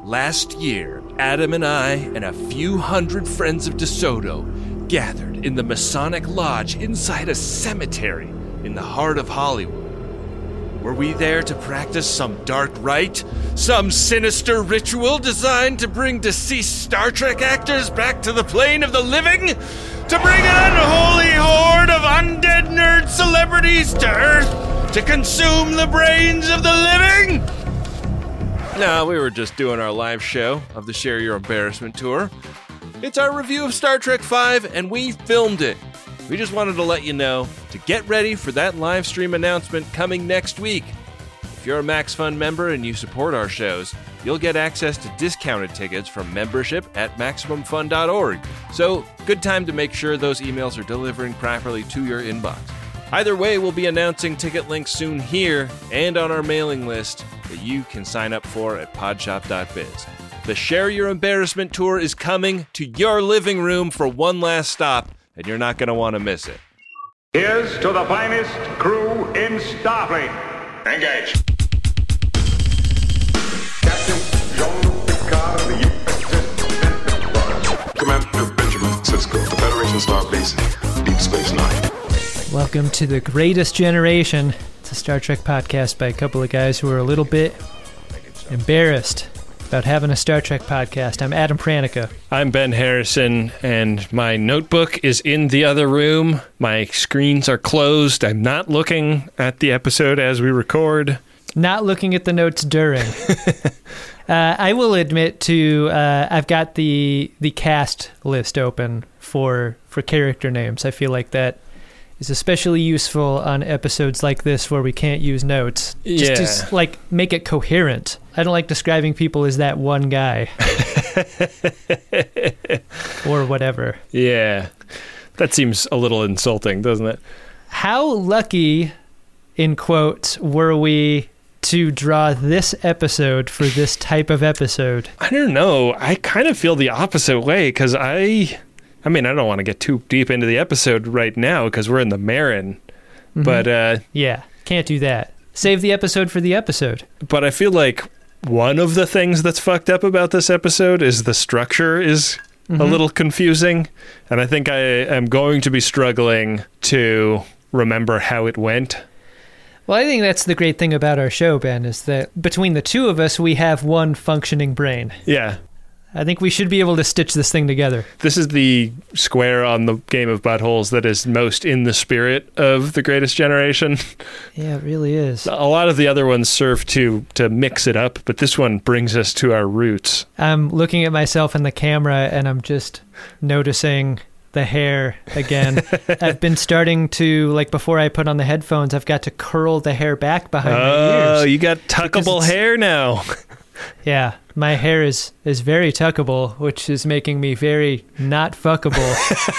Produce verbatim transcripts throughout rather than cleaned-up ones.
Last year, Adam and I and a few hundred friends of DeSoto gathered in the Masonic Lodge inside a cemetery in the heart of Hollywood. Were we there to practice some dark rite? Some sinister ritual designed to bring deceased Star Trek actors back to the plane of the living? To bring an unholy horde of undead nerd celebrities to Earth to consume the brains of the living? No, we were just doing our live show of the Share Your Embarrassment tour. It's our review of Star Trek five, and we filmed it. We just wanted to let you know to get ready for that live stream announcement coming next week. If you're a MaxFun member and you support our shows, you'll get access to discounted tickets from membership at Maximum Fun dot org. So, good time to make sure those emails are delivering properly to your inbox. Either way, we'll be announcing ticket links soon here and on our mailing list that you can sign up for at podshop dot biz. The Share Your Embarrassment tour is coming to your living room for one last stop, and you're not going to want to miss it. Here's to the finest crew in Starfleet. Engage. Captain Jean-Luc Picard of the U S S Commander Benjamin Sisko, the Federation Starbase, Deep Space Nine. Welcome to the Greatest Generation. It's a Star Trek podcast by a couple of guys who are a little bit embarrassed about having a Star Trek podcast. I'm Adam Pranica. I'm Ben Harrison, and my notebook is in the other room. My screens are closed. I'm not looking at the episode as we record. Not looking at the notes during. uh, I will admit to, uh, I've got the the cast list open for for character names. I feel like that is especially useful on episodes like this where we can't use notes. Just Yeah. to, like, make it coherent. I don't like describing people as that one guy. Or whatever. Yeah. That seems a little insulting, doesn't it? How lucky, in quotes, were we to draw this episode for this type of episode? I don't know. I kind of feel the opposite way, because I... I mean, I don't want to get too deep into the episode right now because we're in the Marin, mm-hmm. but uh, yeah, can't do that. Save the episode for the episode. But I feel like one of the things that's fucked up about this episode is the structure is mm-hmm. a little confusing, and I think I am going to be struggling to remember how it went. Well, I think that's the great thing about our show, Ben, is that between the two of us, we have one functioning brain. Yeah. I think we should be able to stitch this thing together. This is the square on the Game of Buttholes that is most in the spirit of The Greatest Generation. Yeah, it really is. A lot of the other ones serve to to mix it up, but this one brings us to our roots. I'm looking at myself in the camera, and I'm just noticing the hair again. I've been starting to, like, before I put on the headphones, I've got to curl the hair back behind oh, my ears. Oh, you got tuckable hair now. Yeah, my hair is, is very tuckable, which is making me very not fuckable.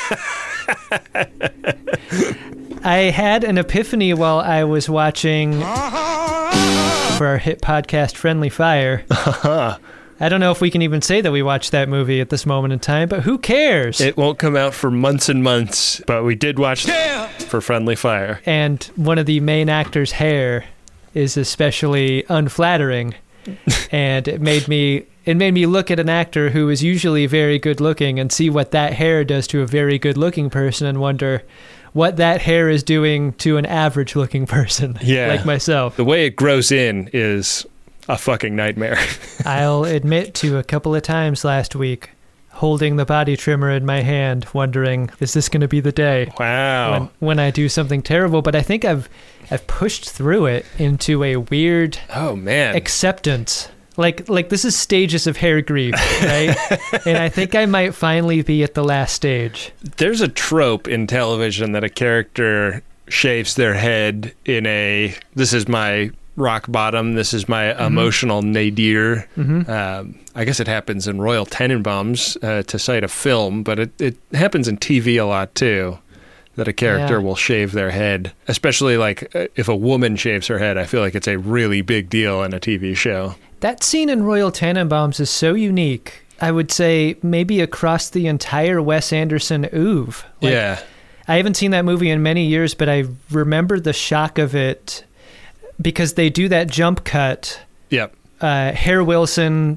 I had an epiphany while I was watching for our hit podcast Friendly Fire. I don't know if we can even say that we watched that movie at this moment in time, but who cares? It won't come out for months and months, but we did watch yeah. for Friendly Fire. And one of the main actors' hair is especially unflattering. And it made me it made me look at an actor who is usually very good looking and see what that hair does to a very good looking person and wonder what that hair is doing to an average looking person yeah. like myself. The way it grows in is a fucking nightmare. I'll admit to a couple of times last week holding the body trimmer in my hand, wondering, is this going to be the day? Wow. When, when I do something terrible. But I think I've I've pushed through it into a weird oh man acceptance. Like like this is stages of hair grief, right? And I think I might finally be at the last stage. There's a trope in television that a character shaves their head in a, this is my rock bottom, this is my mm-hmm. emotional nadir. Mm-hmm. Um, I guess it happens in Royal Tenenbaums, uh, to cite a film, but it, it happens in T V a lot too, that a character yeah. will shave their head. Especially like if a woman shaves her head, I feel like it's a really big deal in a T V show. That scene in Royal Tenenbaums is so unique. I would say maybe across the entire Wes Anderson oeuvre. Like, yeah. I haven't seen that movie in many years, but I remember the shock of it because they do that jump cut. Yep. Uh, Hair Wilson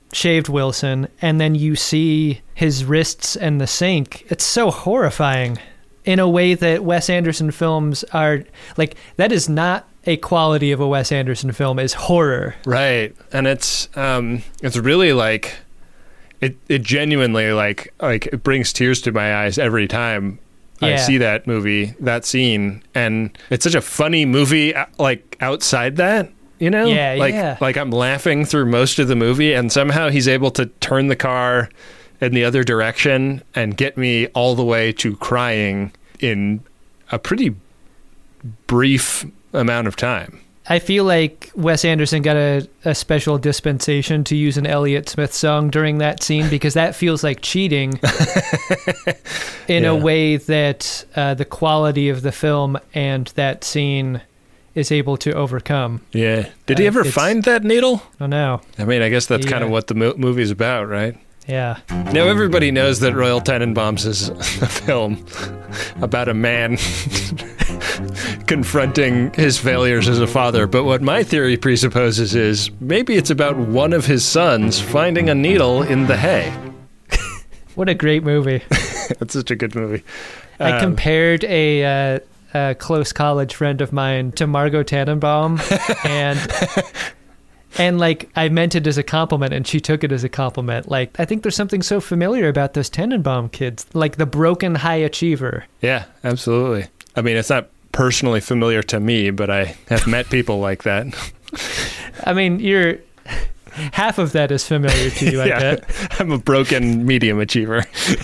shaved Wilson, and then you see his wrists and the sink. It's so horrifying in a way that Wes Anderson films are, like, that is not a quality of a Wes Anderson film, is horror. Right. And it's um it's really like it it genuinely like like it brings tears to my eyes every time I Yeah. see that movie, that scene. And it's such a funny movie, uh, like outside that, you know? Yeah, like, yeah. Like I'm laughing through most of the movie, and somehow he's able to turn the car in the other direction and get me all the way to crying in a pretty brief amount of time. I feel like Wes Anderson got a, a special dispensation to use an Elliott Smith song during that scene, because that feels like cheating in Yeah. a way that uh, the quality of the film and that scene is able to overcome. Yeah. Did he Uh, ever it's- find that needle? Oh, no. I mean, I guess that's kind of Yeah. what the mo- movie's about, right? Yeah. Now, everybody knows that Royal Tenenbaums is a film about a man confronting his failures as a father. But what my theory presupposes is maybe it's about one of his sons finding a needle in the hay. What a great movie. That's such a good movie. I Um, compared a, uh, a close college friend of mine to Margot Tannenbaum, and and like I meant it as a compliment, and she took it as a compliment. Like, I think there's something so familiar about those Tannenbaum kids, like the broken high achiever. Yeah, absolutely. I mean, it's not personally familiar to me, but I have met people like that. I mean, you're half of that is familiar to you, I Yeah, bet. I'm a broken medium achiever.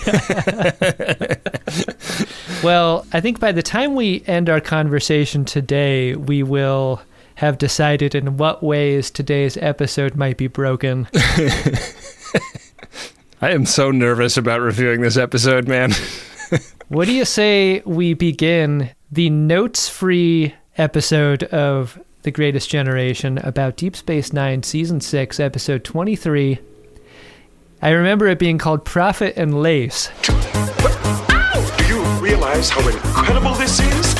Well, I think by the time we end our conversation today, we will have decided in what ways today's episode might be broken. I am so nervous about reviewing this episode, man. What do you say we begin the notes-free episode of The Greatest Generation about Deep Space Nine, Season six, Episode twenty-three. I remember it being called Profit and Lace. Do you realize how incredible this is?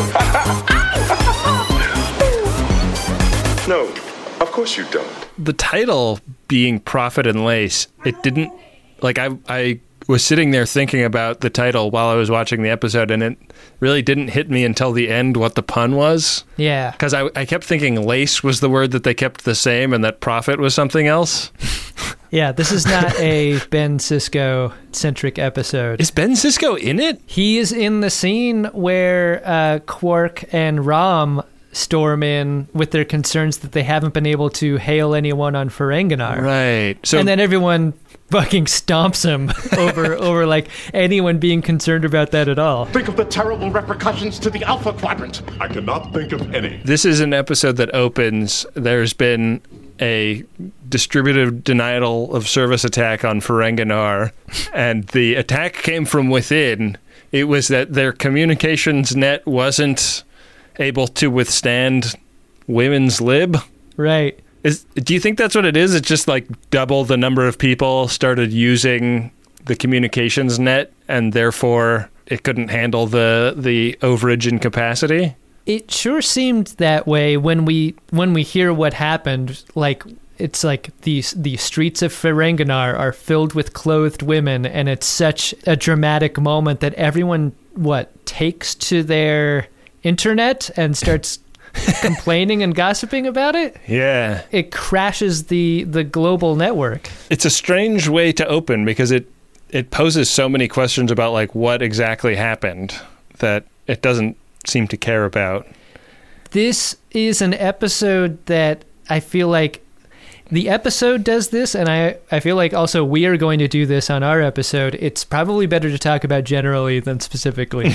No, of course you don't. The title being Profit and Lace, it didn't, like, I I was sitting there thinking about the title while I was watching the episode, and it really didn't hit me until the end what the pun was. Yeah. Because I, I kept thinking lace was the word that they kept the same and that profit was something else. Yeah, this is not a Ben Sisko-centric episode. Is Ben Sisko in it? He is in the scene where uh, Quark and Rom storm in with their concerns that they haven't been able to hail anyone on Ferenginar. Right. So And then everyone fucking stomps him over over like anyone being concerned about that at all. Think of the terrible repercussions to the Alpha Quadrant. I cannot think of any. this is an episode that opens. There's been a distributed denial of service attack on Ferenginar, and the attack came from within. It was that their communications net wasn't able to withstand women's lib. Right. Is, do you think that's what it is? It's just like double the number of people started using the communications net, and therefore it couldn't handle the the overage in capacity? It sure seemed that way when we when we hear what happened. Like, it's like these the streets of Ferenginar are filled with clothed women, and it's such a dramatic moment that everyone what takes to their internet and starts complaining and gossiping about it. Yeah. It crashes the the global network. It's a strange way to open because it it poses so many questions about like what exactly happened that it doesn't seem to care about. This is an episode that I feel like the episode does this, and I, I feel like also we are going to do this on our episode. It's probably better to talk about generally than specifically.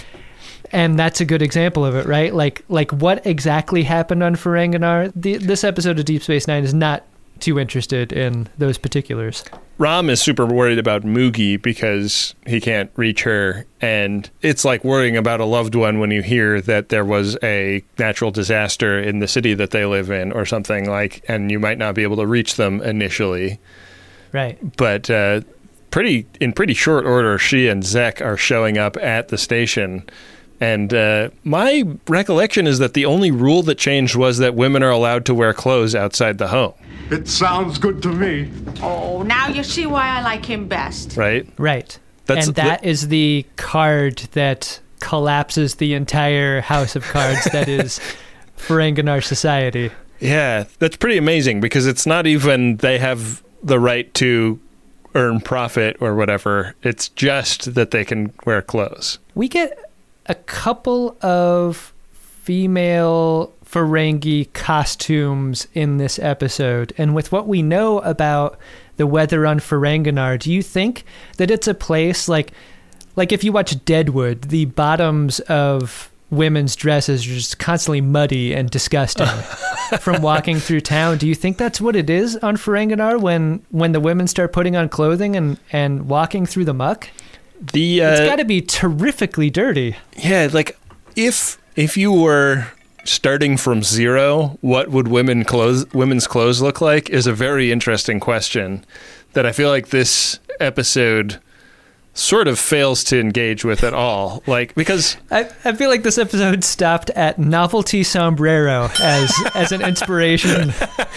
And that's a good example of it, right? Like, like what exactly happened on Ferenginar? The, this episode of Deep Space Nine is not too interested in those particulars. Rom is super worried about Moogie because he can't reach her, and it's like worrying about a loved one when you hear that there was a natural disaster in the city that they live in or something like, and you might not be able to reach them initially. Right. But uh, pretty in pretty short order, she and Zek are showing up at the station. And uh, my recollection is that the only rule that changed was that women are allowed to wear clothes outside the home. It sounds good to me. Oh, now you see why I like him best. Right? Right. That's- and that is the card that collapses the entire house of cards that is Ferenginar society. Yeah, that's pretty amazing because it's not even they have the right to earn profit or whatever. It's just that they can wear clothes. We get a couple of female Ferengi costumes in this episode, and with what we know about the weather on Ferenginar, do you think that it's a place like like if you watch Deadwood, the bottoms of women's dresses are just constantly muddy and disgusting from walking through town? Do you think that's what it is on Ferenginar when when the women start putting on clothing and and walking through the muck? The uh, It's got to be terrifically dirty. yeah, like if if you were starting from zero, what would women clothes women's clothes look like is a very interesting question that I feel like this episode sort of fails to engage with at all. Like, because I, I feel like this episode stopped at novelty sombrero as as an inspiration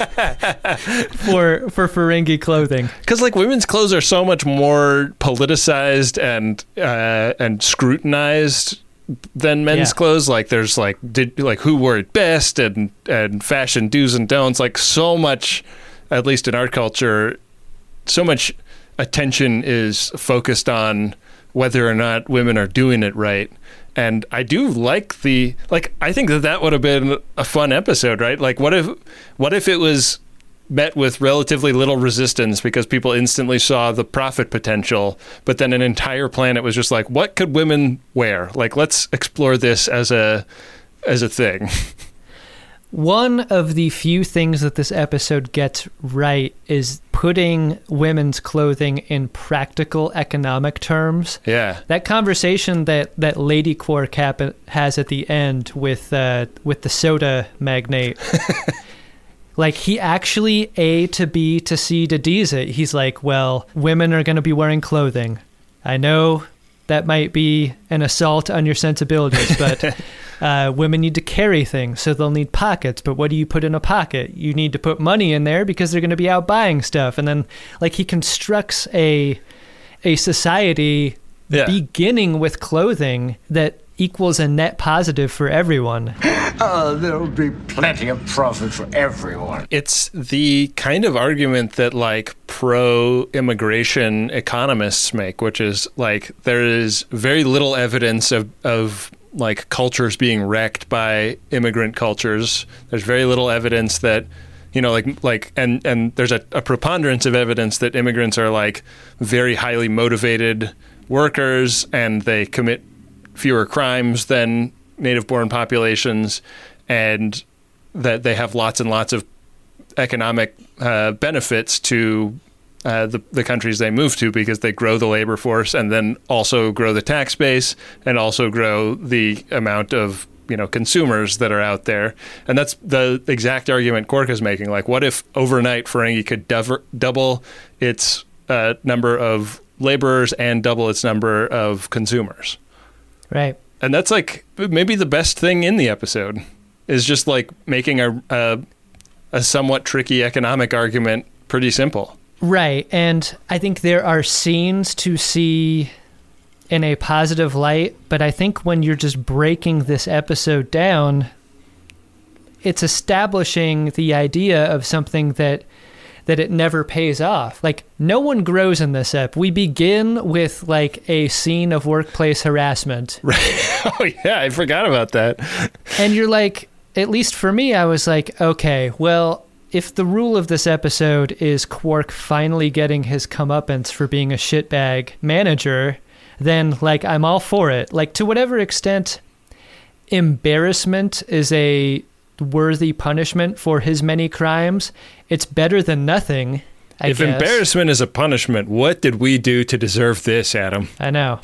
for for Ferengi clothing. Because like women's clothes are so much more politicized and uh, and scrutinized than men's Yeah. clothes. Like there's like did like who wore it best and and fashion do's and don'ts. Like so much, at least in our culture, so much attention is focused on whether or not women are doing it right. And I do like the like I think that that would have been a fun episode, right? Like what if what if it was met with relatively little resistance because people instantly saw the profit potential, but then an entire planet was just like, what could women wear? Like, let's explore this as a as a thing. One of the few things that this episode gets right is putting women's clothing in practical economic terms. Yeah. That conversation that, that Lady Quark hap- has at the end with uh, with the soda magnate, like he actually A to B to C to D's it. He's like, well, women are going to be wearing clothing. I know that might be an assault on your sensibilities, but uh, women need to carry things, so they'll need pockets. But what do you put in a pocket? You need to put money in there because they're going to be out buying stuff. And then, like, he constructs a a society Yeah. beginning with clothing that equals a net positive for everyone. Uh, there'll be plenty of profit for everyone. It's the kind of argument that like pro-immigration economists make, which is like there is very little evidence of, of like cultures being wrecked by immigrant cultures. There's very little evidence that, you know, like like and, and there's a, a preponderance of evidence that immigrants are like very highly motivated workers and they commit fewer crimes than native-born populations, and that they have lots and lots of economic uh, benefits to uh, the, the countries they move to because they grow the labor force and then also grow the tax base and also grow the amount of, you know, consumers that are out there. And that's the exact argument Quark is making. Like, what if overnight Ferengi could dover, double its uh, number of laborers and double its number of consumers? Right. And that's like maybe the best thing in the episode is just like making a, a a somewhat tricky economic argument pretty simple. Right. And I think there are scenes to see in a positive light, but I think when you're just breaking this episode down, it's establishing the idea of something that that it never pays off. Like, no one grows in this ep. We begin with like a scene of workplace harassment. Right. Oh yeah, I forgot about that. And you're like, at least for me, I was like, okay, well, if the rule of this episode is Quark finally getting his comeuppance for being a shitbag manager, then like I'm all for it. Like, to whatever extent embarrassment is a worthy punishment for his many crimes, it's better than nothing, I if guess. embarrassment is a punishment, what did we do to deserve this, Adam? I know.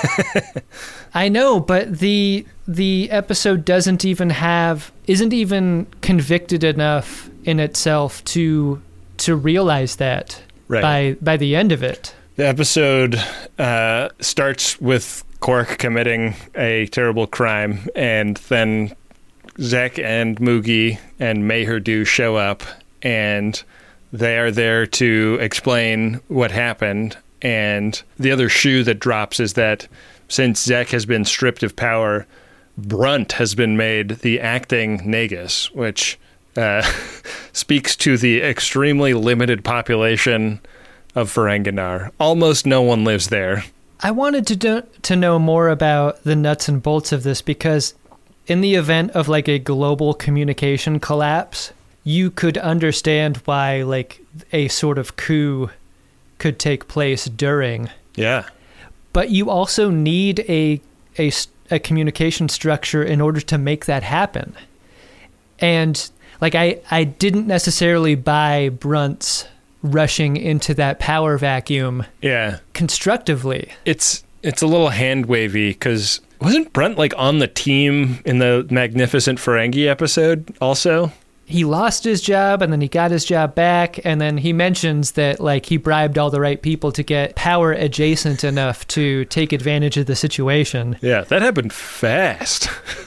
I know, but the the episode doesn't even have isn't even convicted enough in itself to to realize that Right. by by the end of it. The episode uh, starts with Quark committing a terrible crime, and then Zek and Moogie and Mayherdu show up, and they are there to explain what happened. And the other shoe that drops is that since Zek has been stripped of power, Brunt has been made the acting Nagus, which uh, speaks to the extremely limited population of Ferenginar. Almost no one lives there. I wanted to do, to know more about the nuts and bolts of this because in the event of like a global communication collapse, you could understand why like a sort of coup could take place during. Yeah. But you also need a a a communication structure in order to make that happen. And like I, I didn't necessarily buy Brunt's rushing into that power vacuum yeah. constructively. It's it's a little hand wavy because wasn't Brunt like on the team in the Magnificent Ferengi episode also? He lost his job and then he got his job back, and then he mentions that like he bribed all the right people to get power adjacent enough to take advantage of the situation. Yeah, that happened fast.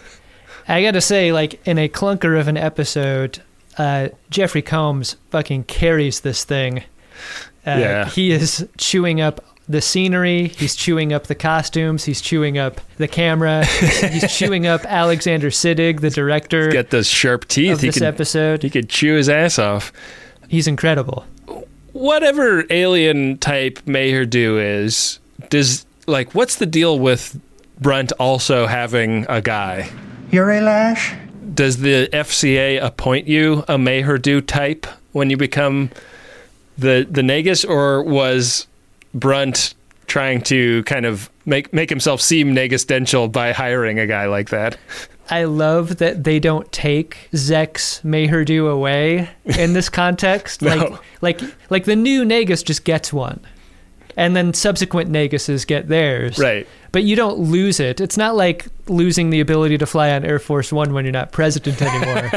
I gotta say, like in a clunker of an episode, uh, Jeffrey Combs fucking carries this thing. Uh, yeah. He is chewing up the scenery, he's chewing up the costumes, he's chewing up the camera, he's, he's chewing up Alexander Siddig, the director. He's got those sharp teeth. Of he this could, episode. He could chew his ass off. He's incredible. Whatever alien type Mayherdu is, does like what's the deal with Brunt also having a guy? You're a lash? Does the F C A appoint you a Mayherdu type when you become the the Nagus, or was Brunt trying to kind of make make himself seem Nagusdential by hiring a guy like that? I love that they don't take Zek's Mayherdu away in this context. No. Like, like, like the new Nagus just gets one, and then subsequent Naguses get theirs. Right. But you don't lose it. It's not like losing the ability to fly on Air Force One when you're not president anymore.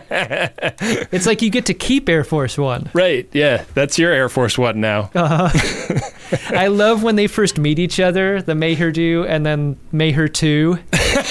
It's like you get to keep Air Force One. Right, yeah. That's your Air Force One now. Uh-huh. I love when they first meet each other, the Mayherdu and then Mayher two.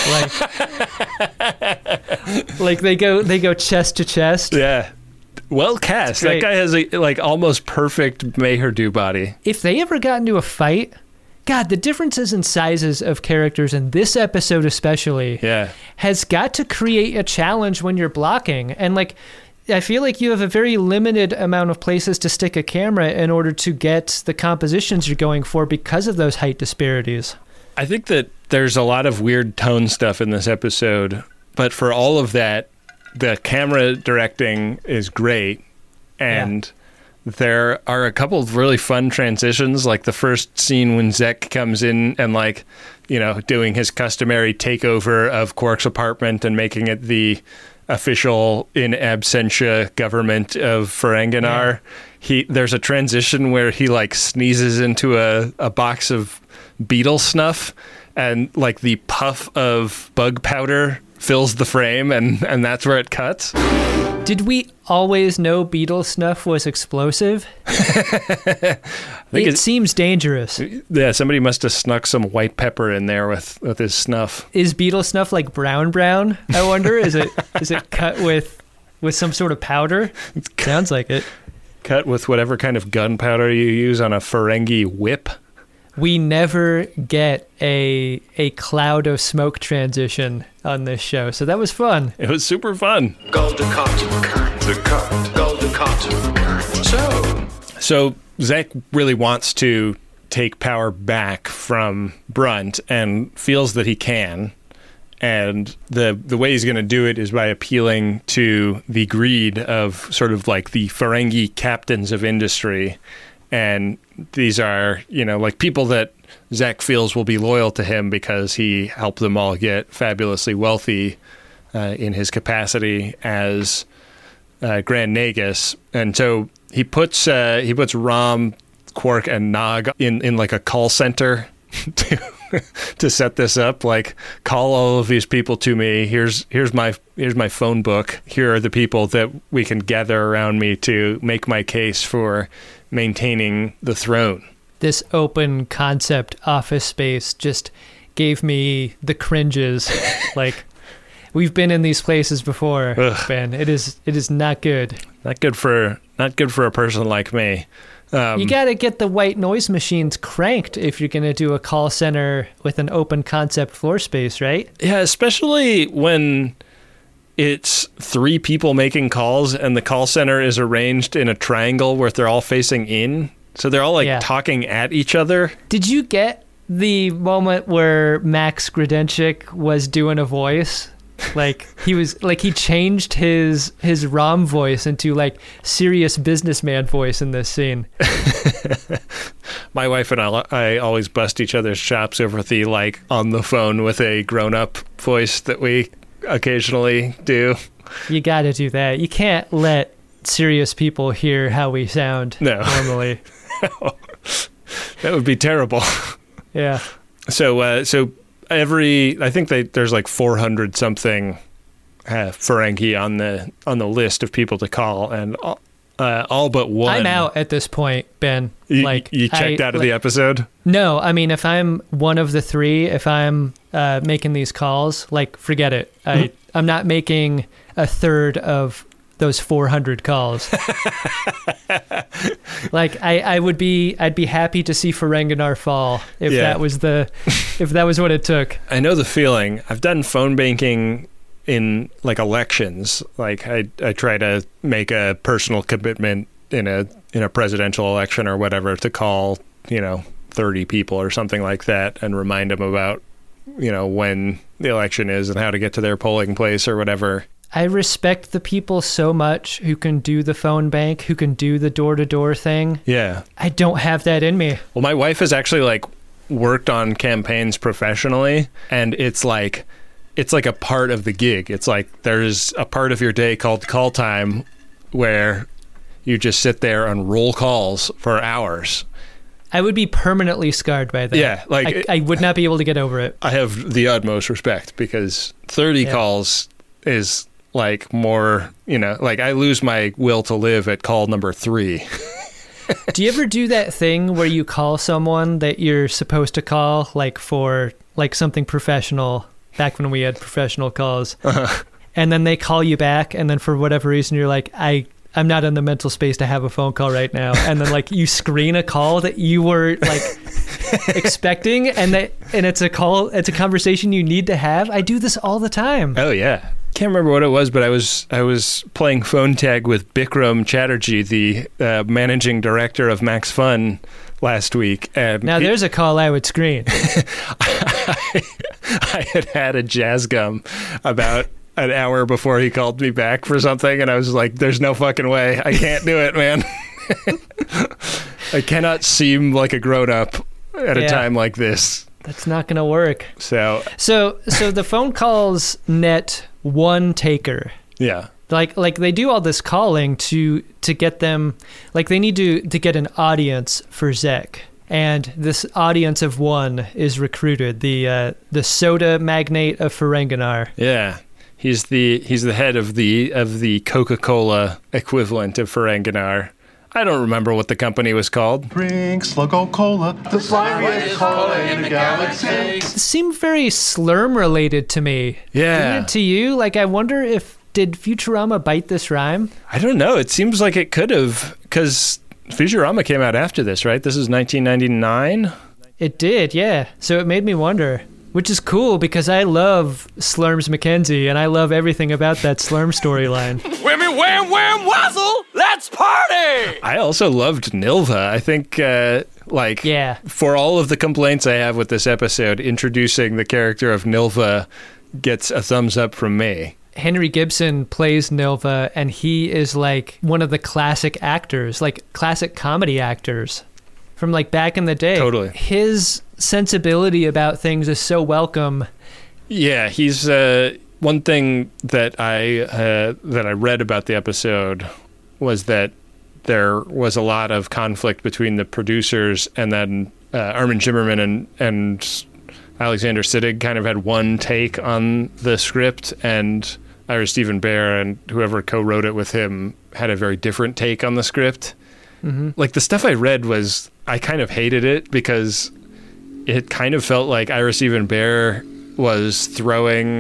Like, like they go they go chest to chest. Yeah. Well cast. That guy has a like almost perfect Mayherdu body. If they ever got into a fight, God, the differences in sizes of characters in this episode especially yeah. has got to create a challenge when you're blocking. And like, I feel like you have a very limited amount of places to stick a camera in order to get the compositions you're going for because of those height disparities. I think that there's a lot of weird tone stuff in this episode, but for all of that, the camera directing is great. And yeah. There are a couple of really fun transitions, like the first scene when Zek comes in and, like, you know, doing his customary takeover of Quark's apartment and making it the official in absentia government of Ferenginar. Yeah. He there's a transition where he, like, sneezes into a, a box of beetle snuff, and, like, the puff of bug powder fills the frame, and, and that's where it cuts. Did we always know beetle snuff was explosive? it seems dangerous. Yeah, somebody must have snuck some white pepper in there with, with his snuff. Is beetle snuff like brown brown? I wonder. is it is it cut with with some sort of powder? Sounds like it. Cut with whatever kind of gunpowder you use on a Ferengi whip. We never get a a cloud of smoke transition on this show, so that was fun. It was super fun. Golden cotton, the cut, golden cotton. So, so Zek really wants to take power back from Brunt and feels that he can. And the the way he's going to do it is by appealing to the greed of sort of like the Ferengi captains of industry. And these are, you know, like people that Zek feels will be loyal to him because he helped them all get fabulously wealthy uh, in his capacity as uh, Grand Nagus. And so he puts uh, he puts Rom, Quark, and Nog in, in like a call center to to set this up. Like, call all of these people to me. Here's here's my here's my phone book. Here are the people that we can gather around me to make my case for maintaining the throne. This open concept office space just gave me the cringes. Like, we've been in these places before, Ugh. Ben. It is it is not good. not good for not good for a person like me. Um, you got to get the white noise machines cranked if you're going to do a call center with an open concept floor space, right? Yeah, especially when it's three people making calls and the call center is arranged in a triangle where they're all facing in. So they're all like Yeah. talking at each other. Did you get the moment where Max Grodenchik was doing a voice? Like he was like he changed his his ROM voice into like serious businessman voice in this scene. My wife and I, I always bust each other's chops over the like on the phone with a grown-up voice that we occasionally do. You got to do that. You can't let serious people hear how we sound No. normally. That would be terrible. Yeah. So, uh, so every I think they there's like four hundred something uh, Ferengi on the on the list of people to call, and all, uh, all but one. I'm out at this point, Ben. You, like you checked I, out of like, the episode. No, I mean, if I'm one of the three, if I'm uh, making these calls, like, forget it. I, I'm not making a third of those four hundred calls. Like, I, I would be, I'd be happy to see Ferenginar fall if Yeah. that was the, if that was what it took. I know the feeling. I've done phone banking in like elections. Like I, I try to make a personal commitment in a in a presidential election or whatever to call, you know, thirty people or something like that and remind them about, you know, when the election is and how to get to their polling place or whatever. I respect the people so much who can do the phone bank, who can do the door-to-door thing. Yeah. I don't have that in me. Well, my wife has actually like worked on campaigns professionally, and it's like it's like a part of the gig. It's like there's a part of your day called call time where you just sit there and roll calls for hours. I would be permanently scarred by that. Yeah, like I, it- I would not be able to get over it. I have the utmost respect because thirty Yeah. calls is like more, you know, like I lose my will to live at call number three. Do you ever do that thing where you call someone that you're supposed to call, like for like something professional, back when we had professional calls, Uh-huh. and then they call you back, and then for whatever reason you're like, I, I'm not in the mental space to have a phone call right now, and then like you screen a call that you were like expecting, and that and it's a call, it's a conversation you need to have. I do this all the time. Oh yeah. Can't remember what it was, but I was I was playing phone tag with Bikram Chatterjee, the uh, managing director of Max Fun, last week. And Now he- there's a call I would screen. I, I had had a jazz gum about an hour before he called me back for something, and I was like, "There's no fucking way, I can't do it, man. I cannot seem like a grown up at a Yeah. time like this." That's not gonna work. So So so the phone calls net one taker. yeah, Like like they do all this calling to to get them, like they need to to get an audience for Zek. And this audience of one is recruited, the uh, the soda magnate of Ferenginar. yeah. He's the he's the head of the of the Coca-Cola equivalent of Ferenginar. I don't remember what the company was called. Drink Sluggo Cola, the slimiest cola in the galaxy. It seemed very Slurm related to me. Yeah. Didn't it to you? Like I wonder if did Futurama bite this rhyme? I don't know. It seems like it could have, because Futurama came out after this, right? This is nineteen ninety-nine. It did, yeah. So it made me wonder. Which is cool because I love Slurms Mackenzie and I love everything about that Slurm storyline. Whammy, wham, wham, wazzle! Let's party! I also loved Nilva. I think, uh, like, Yeah. for all of the complaints I have with this episode, introducing the character of Nilva gets a thumbs up from me. Henry Gibson plays Nilva and he is like one of the classic actors, like classic comedy actors from like back in the day. Totally. His sensibility about things is so welcome. Yeah, he's uh, one thing that I uh, that I read about the episode was that there was a lot of conflict between the producers, and then uh, Armin Shimmerman and and Alexander Siddig kind of had one take on the script, and Ira Stephen Bear and whoever co-wrote it with him had a very different take on the script. Mm-hmm. Like the stuff I read was, I kind of hated it because it kind of felt like Ira Stephen Bear was throwing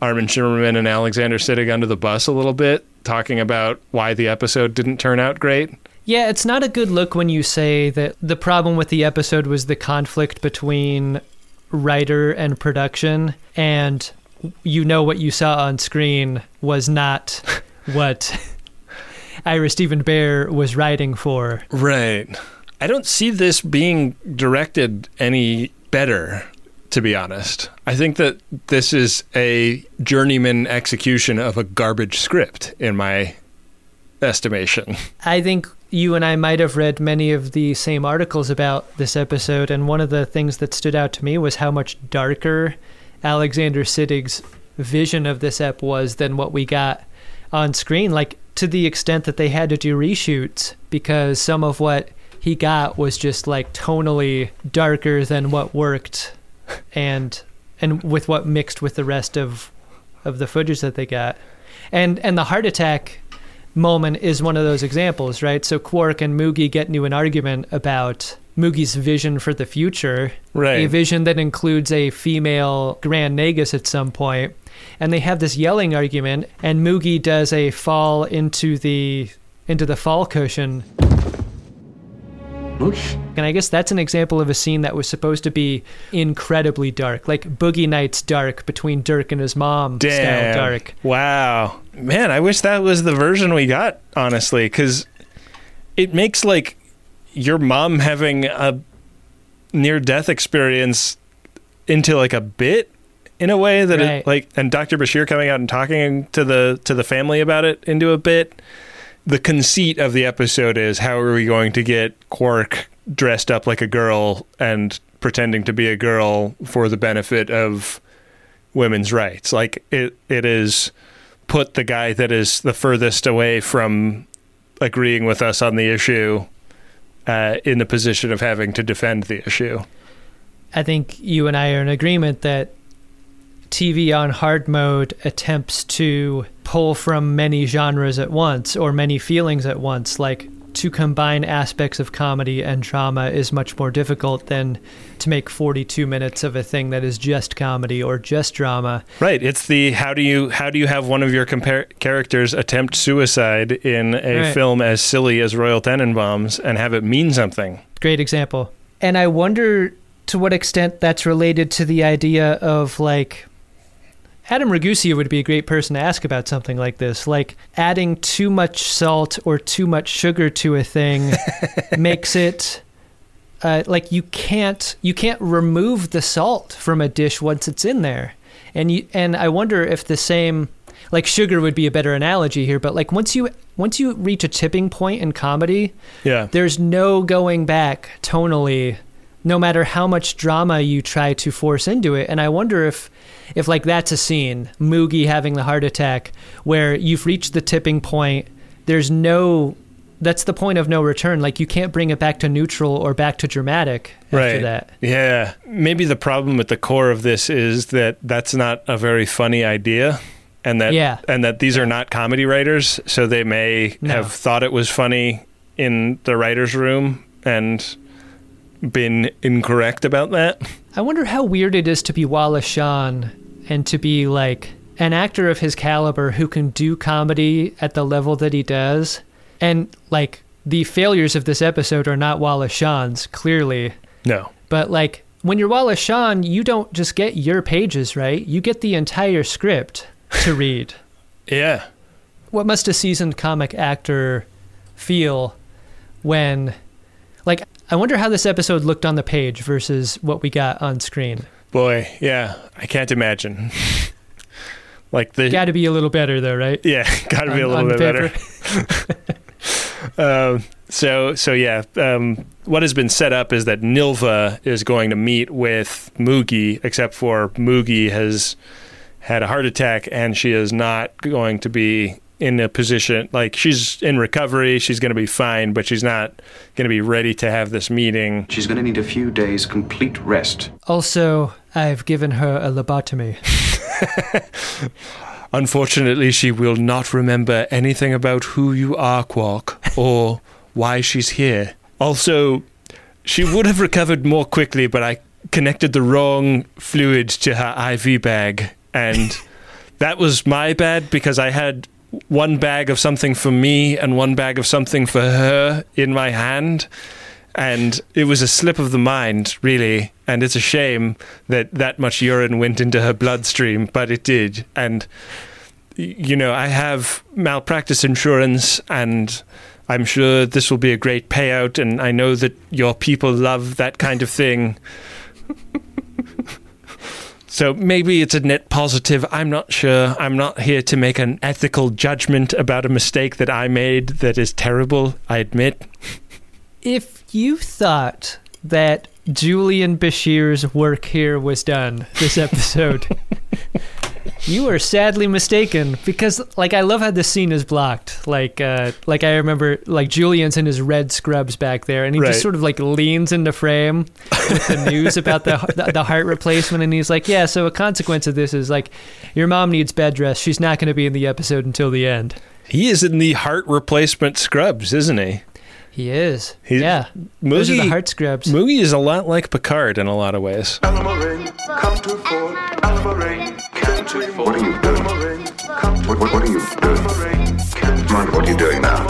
Armin Shimmerman and Alexander Siddig under the bus a little bit, talking about why the episode didn't turn out great. Yeah, it's not a good look when you say that the problem with the episode was the conflict between writer and production, and you know what you saw on screen was not what Ira Steven Behr was writing for. Right. I don't see this being directed any better, to be honest. I think that this is a journeyman execution of a garbage script, in my estimation. I think you and I might have read many of the same articles about this episode, and one of the things that stood out to me was how much darker Alexander Siddig's vision of this ep was than what we got on screen, like to the extent that they had to do reshoots because some of what he got was just like tonally darker than what worked and and with what mixed with the rest of of the footage that they got. And and the heart attack moment is one of those examples, right? So Quark and Moogie get into an argument about Moogie's vision for the future, right? A vision that includes a female Grand Nagus at some point, and they have this yelling argument, and Moogie does a fall into the into the fall cushion. Oops. And I guess that's an example of a scene that was supposed to be incredibly dark, like Boogie Nights dark between Dirk and his mom. Damn. Style dark. Wow. Man, I wish that was the version we got, honestly, because it makes like your mom having a near-death experience into like a bit in a way that right. it, like, and Doctor Bashir coming out and talking to the to the family about it into a bit. The conceit of the episode is, how are we going to get Quark dressed up like a girl and pretending to be a girl for the benefit of women's rights? Like, it it is put the guy that is the furthest away from agreeing with us on the issue uh, in the position of having to defend the issue. I think you and I are in agreement that T V on hard mode attempts to pull from many genres at once or many feelings at once. Like, to combine aspects of comedy and drama is much more difficult than to make forty-two minutes of a thing that is just comedy or just drama. Right. It's the how do you how do you have one of your compar- characters attempt suicide in a right. film as silly as Royal Tenenbaums and have it mean something? Great example. And I wonder to what extent that's related to the idea of, like, Adam Ragusea would be a great person to ask about something like this. Like, adding too much salt or too much sugar to a thing makes it uh, like you can't you can't remove the salt from a dish once it's in there. And you and I wonder if the same, like, sugar would be a better analogy here, but like once you once you reach a tipping point in comedy, yeah, there's no going back tonally, no matter how much drama you try to force into it. And I wonder if If, like, that's a scene, Moogie having the heart attack, where you've reached the tipping point, there's no, that's the point of no return. Like, you can't bring it back to neutral or back to dramatic after right. that. Yeah. Maybe the problem with the core of this is that that's not a very funny idea, and that yeah. and that these are not comedy writers, so they may No. have thought it was funny in the writer's room and been incorrect about that. I wonder how weird it is to be Wallace Shawn and to be, like, an actor of his caliber who can do comedy at the level that he does. And, like, the failures of this episode are not Wallace Shawn's, clearly. No. But, like, when you're Wallace Shawn, you don't just get your pages, right? You get the entire script to read. Yeah. What must a seasoned comic actor feel when, like, I wonder how this episode looked on the page versus what we got on screen. Boy, yeah, I can't imagine. Like, the got to be a little better though, right? Yeah, got to be on, a little bit paper. better. um, so, so yeah, um, what has been set up is that Nilva is going to meet with Moogie, except for Moogie has had a heart attack and she is not going to be in a position, like, she's in recovery, she's going to be fine, but she's not going to be ready to have this meeting. She's going to need a few days complete rest. Also, I've given her a lobotomy. Unfortunately, she will not remember anything about who you are, Quark, or why she's here. Also, she would have recovered more quickly, but I connected the wrong fluid to her I V bag, and that was my bad because I had one bag of something for me and one bag of something for her in my hand. And it was a slip of the mind, really. And it's a shame that that much urine went into her bloodstream, but it did. And, you know, I have malpractice insurance, and I'm sure this will be a great payout. And I know that your people love that kind of thing. So maybe it's a net positive. I'm not sure. I'm not here to make an ethical judgment about a mistake that I made that is terrible, I admit. If you thought that Julian Bashir's work here was done this episode, you are sadly mistaken, because like I love how this scene is blocked. Like uh, like I remember like Julian's in his red scrubs back there, and he Right. just sort of like leans into frame with the news about the, the the heart replacement, and he's like, yeah, so a consequence of this is like your mom needs bed rest. She's not going to be in the episode until the end. He is in the heart replacement scrubs, isn't he? He is. He's, yeah. Those are the heart scrubs. Moogie is a lot like Picard in a lot of ways. Alamarin, come to Fort. Alamarin, come to Fort. What are you doing? What, what, what are you doing? Mind what you're doing now.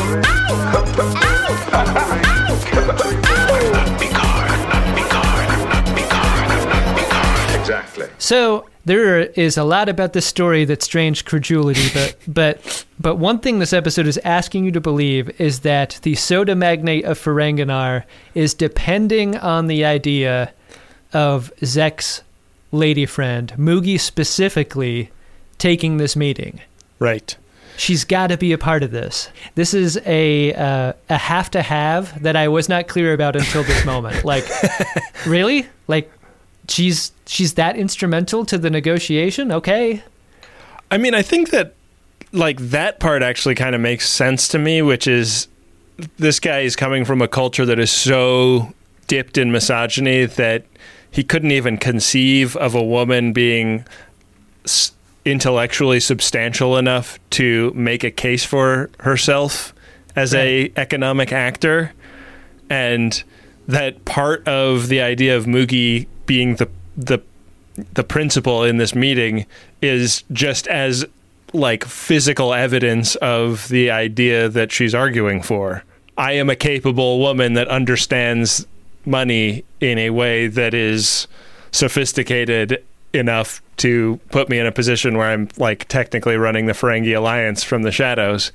Exactly. So there is a lot about this story that's strange credulity, but but but one thing this episode is asking you to believe is that the soda magnate of Ferenginar is depending on the idea of Zek's lady friend, Moogie specifically, taking this meeting. Right. She's got to be a part of this. This is a uh, a have to have that I was not clear about until this moment. Like, really? Like, she's she's that instrumental to the negotiation? Okay. I mean, I think that like that part actually kind of makes sense to me, which is this guy is coming from a culture that is so dipped in misogyny that he couldn't even conceive of a woman being s- intellectually substantial enough to make a case for herself as a economic actor. And that part of the idea of Moogie being the the the principal in this meeting is just as like physical evidence of the idea that she's arguing for. I am a capable woman that understands money in a way that is sophisticated enough to put me in a position where I'm like technically running the Ferengi Alliance from the shadows.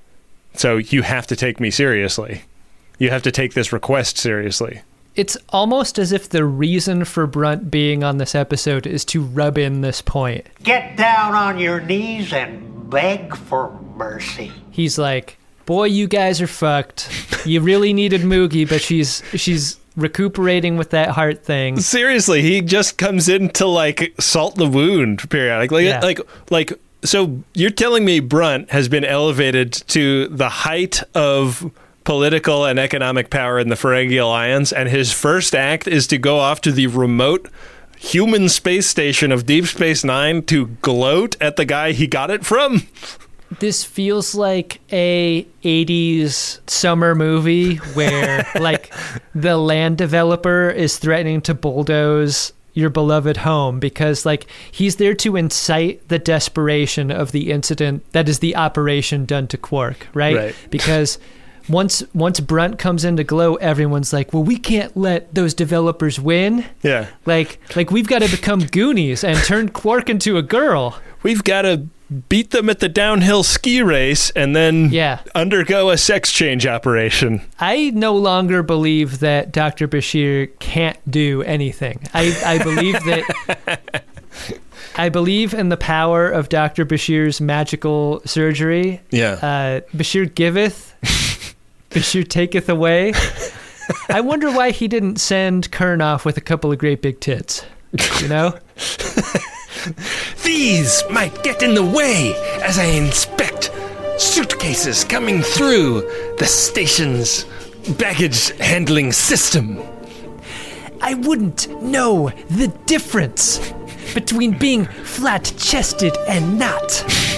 So you have to take me seriously. You have to take this request seriously. It's almost as if the reason for Brunt being on this episode is to rub in this point. Get down on your knees and beg for mercy. He's like, boy, you guys are fucked. You really needed Moogie, but she's she's recuperating with that heart thing. Seriously, he just comes in to like salt the wound periodically. Yeah. Like, like, so you're telling me Brunt has been elevated to the height of political and economic power in the Ferengi Alliance, and his first act is to go off to the remote human space station of Deep Space Nine to gloat at the guy he got it from? This feels like a eighties summer movie where like the land developer is threatening to bulldoze your beloved home because like he's there to incite the desperation of the incident that is the operation done to Quark, right? Right. Because once once Brunt comes into Glow, everyone's like, well, we can't let those developers win. Yeah. Like like we've got to become Goonies and turn Quark into a girl. We've got to beat them at the downhill ski race and then yeah. undergo a sex change operation. I no longer believe that Doctor Bashir can't do anything. I, I believe that I believe in the power of Doctor Bashir's magical surgery. Yeah. Uh, Bashir giveth, Bashir taketh away. I wonder why he didn't send Kern off with a couple of great big tits. You know? These might get in the way as I inspect suitcases coming through the station's baggage handling system. I wouldn't know the difference between being flat-chested and not.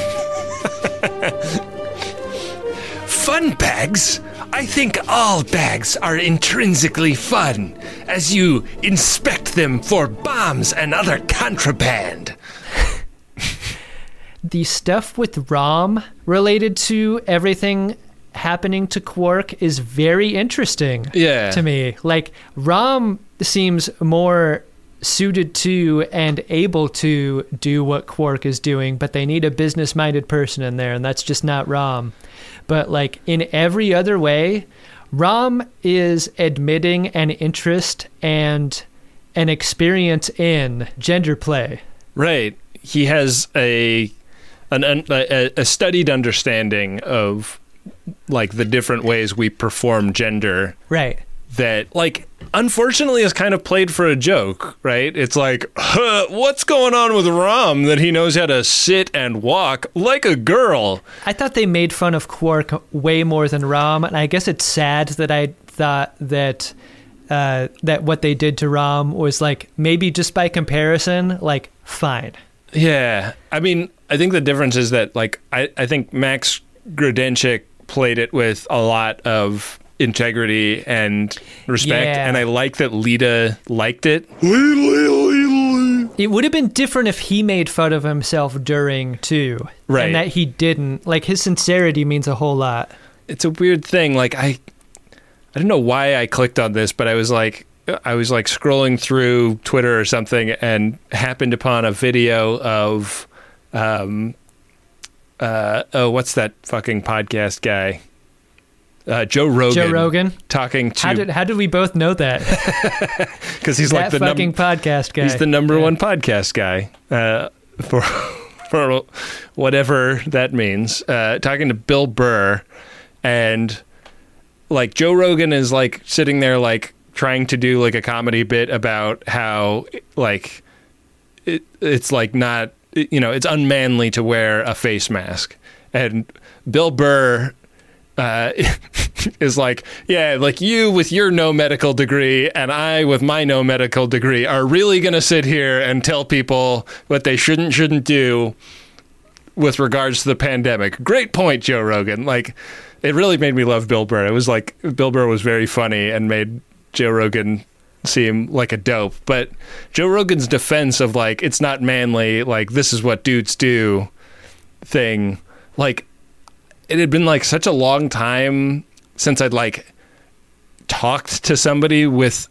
Fun bags? I think all bags are intrinsically fun as you inspect them for bombs and other contraband. the stuff with Rom related to everything happening to Quark is very interesting yeah. to me. Like, Rom seems more suited to and able to do what Quark is doing, but they need a business-minded person in there, and that's just not Rom. But, like, in every other way, Rom is admitting an interest and an experience in gender play. Right. He has a an, a, a studied understanding of like the different ways we perform gender. Right. That, like, unfortunately is kind of played for a joke, right? It's like, huh, what's going on with Rom that he knows how to sit and walk like a girl? I thought they made fun of Quark way more than Rom, and I guess it's sad that I thought that uh, that what they did to Rom was, like, maybe just by comparison, like, fine. Yeah. I mean, I think the difference is that, like, I, I think Max Grodenchik played it with a lot of integrity and respect, yeah. and I like that Lita liked it. It would have been different if he made fun of himself during, too. Right. And that he didn't. Like, his sincerity means a whole lot. It's a weird thing. Like, I I don't know why I clicked on this, but I was like, I was like scrolling through Twitter or something and happened upon a video of, um, uh, oh, what's that fucking podcast guy? Uh, Joe Rogan. Joe Rogan talking to. How did how did we both know that? Because he's that like the fucking num- podcast guy. He's the number yeah. one podcast guy uh, for for whatever that means. Uh, talking to Bill Burr, and like Joe Rogan is like sitting there like trying to do like a comedy bit about how like it, it's like not, you know, it's unmanly to wear a face mask, and Bill Burr uh, is like, yeah, like you with your no medical degree and I with my no medical degree are really going to sit here and tell people what they shouldn't, shouldn't do with regards to the pandemic. Great point, Joe Rogan. Like, it really made me love Bill Burr. It was like, Bill Burr was very funny and made Joe Rogan seem like a dope. But Joe Rogan's defense of like, it's not manly, like this is what dudes do thing, like, it had been like such a long time since I'd like talked to somebody with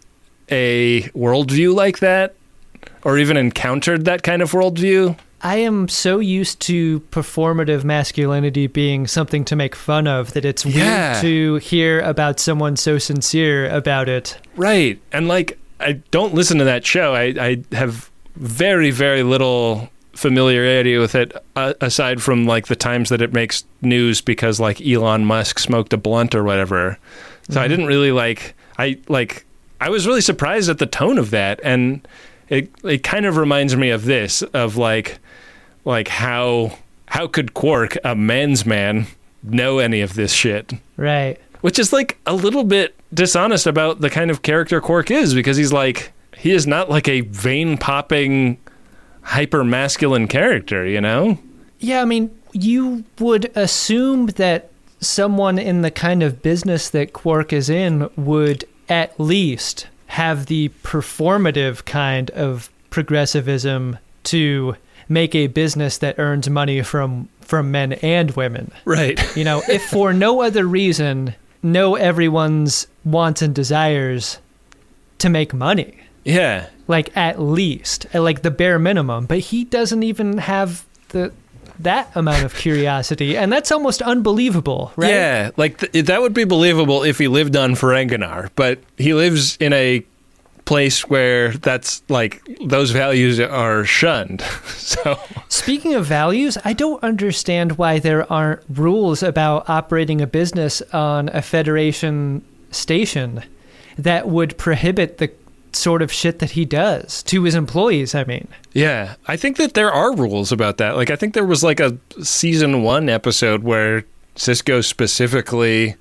a worldview like that, or even encountered that kind of worldview. I am so used to performative masculinity being something to make fun of that it's Yeah. weird to hear about someone so sincere about it. Right. And like, I don't listen to that show. I, I have very, very little familiarity with it uh, aside from like the times that it makes news because like Elon Musk smoked a blunt or whatever. So mm-hmm. I didn't really like, I like, I was really surprised at the tone of that. And it, it kind of reminds me of this, of like, like how, how could Quark, a man's man, know any of this shit? Right. Which is like a little bit dishonest about the kind of character Quark is, because he's like, he is not like a vein popping, hyper masculine character, you know? Yeah, I mean, you would assume that someone in the kind of business that Quark is in would at least have the performative kind of progressivism to make a business that earns money from from men and women. Right. You know, if for no other reason, know everyone's wants and desires to make money. Yeah. Like, at least, at like the bare minimum. But he doesn't even have the that amount of curiosity, and that's almost unbelievable, right? Yeah, like th- that would be believable if he lived on Ferenginar, but he lives in a place where that's like those values are shunned. So, speaking of values, I don't understand why there aren't rules about operating a business on a Federation station that would prohibit the sort of shit that he does to his employees, I mean. Yeah, I think that there are rules about that. Like, I think there was like a season one episode where Sisko specifically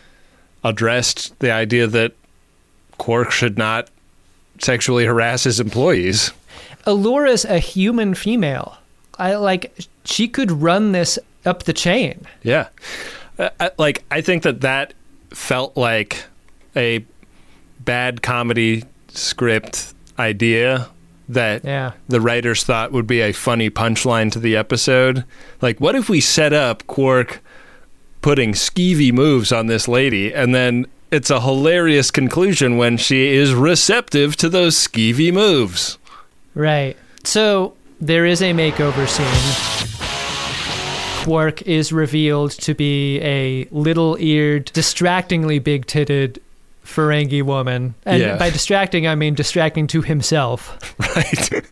addressed the idea that Quark should not sexually harass his employees. Alura's a human female. I like, she could run this up the chain. Yeah. Uh, I, like, I think that that felt like a bad comedy script idea that yeah. the writers thought would be a funny punchline to the episode. Like, what if we set up Quark putting skeevy moves on this lady, and then it's a hilarious conclusion when she is receptive to those skeevy moves. Right. So there is a makeover scene. Quark is revealed to be a little-eared, distractingly big-titted Ferengi woman. And yeah. by distracting, I mean distracting to himself. Right.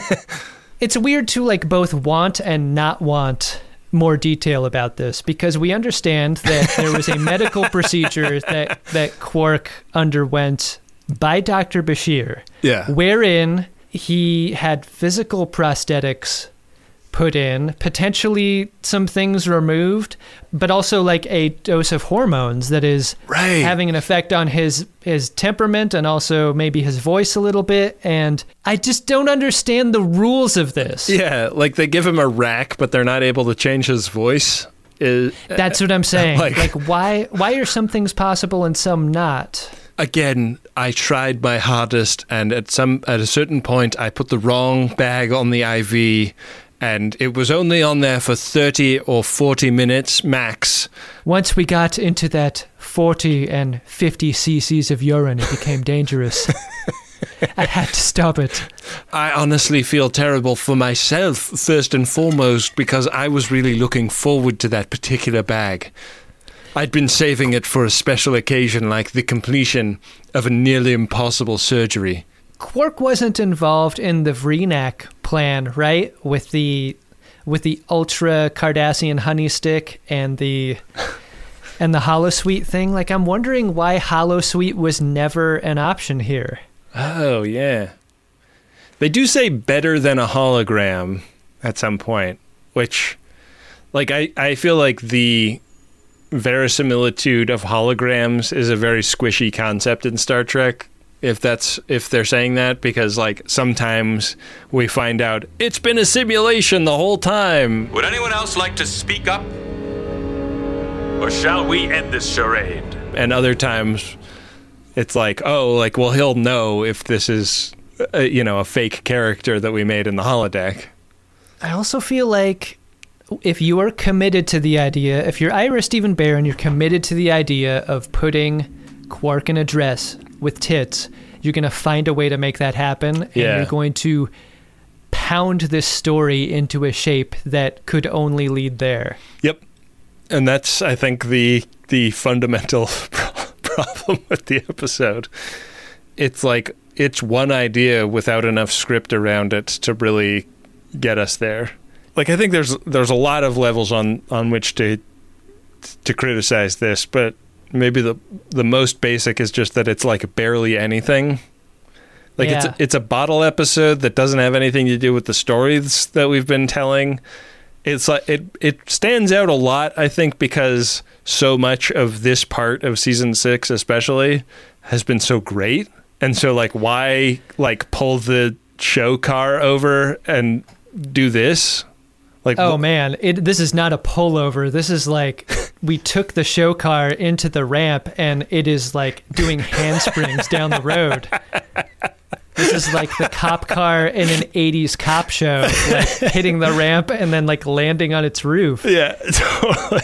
It's weird to like both want and not want more detail about this, because we understand that there was a medical procedure that, that Quark underwent by Doctor Bashir, yeah. wherein he had physical prosthetics put in, potentially some things removed, but also like a dose of hormones that is right. having an effect on his his temperament and also maybe his voice a little bit. And I just don't understand the rules of this. Yeah, like they give him a rack, but they're not able to change his voice. Is, That's what I'm saying. Like, like why why are some things possible and some not? Again, I tried my hardest, and at some at a certain point, I put the wrong bag on the I V. And it was only on there for thirty or forty minutes max. Once we got into that forty and fifty cc's of urine, it became dangerous. I had to stop it. I honestly feel terrible for myself, first and foremost, because I was really looking forward to that particular bag. I'd been saving it for a special occasion like the completion of a nearly impossible surgery. Quark wasn't involved in the Vreenak plan, right? With the with the Ultra Cardassian honey stick and the and the holosuite thing. Like, I'm wondering why holosuite was never an option here. Oh yeah, they do say better than a hologram at some point, which, like, I I feel like the verisimilitude of holograms is a very squishy concept in Star Trek. If that's if they're saying that, because like sometimes we find out it's been a simulation the whole time. Would anyone else like to speak up? Or shall we end this charade? And other times it's like, oh, like, well, he'll know if this is, a, you know, a fake character that we made in the holodeck. I also feel like if you are committed to the idea, if you're Ira Stephen Bear and you're committed to the idea of putting Quark in a dress with tits, you're going to find a way to make that happen. And yeah. you're going to pound this story into a shape that could only lead there. Yep. And that's, I think, the the fundamental problem with the episode. It's like, it's one idea without enough script around it to really get us there. Like, I think there's there's a lot of levels on, on which to to criticize this, but maybe the the most basic is just that it's like barely anything. Like, yeah. it's it's a bottle episode that doesn't have anything to do with the stories that we've been telling. It's like it it stands out a lot, I think, because so much of this part of season six especially has been so great. And so, like, why like pull the show car over and do this? Like, oh wh- man, it, this is not a pullover. This is like we took the show car into the ramp and it is like doing handsprings down the road. This is like the cop car in an eighties cop show, like hitting the ramp and then like landing on its roof. Yeah, totally.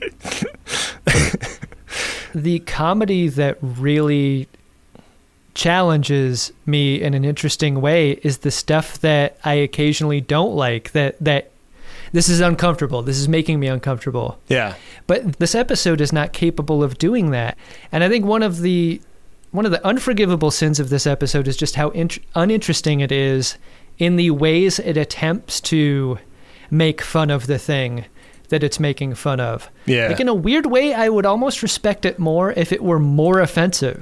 The comedy that really challenges me in an interesting way is the stuff that I occasionally don't like, that that this is uncomfortable. This is making me uncomfortable. Yeah. But this episode is not capable of doing that. And I think one of the one of the unforgivable sins of this episode is just how int- uninteresting it is in the ways it attempts to make fun of the thing that it's making fun of. Yeah. Like, in a weird way, I would almost respect it more if it were more offensive.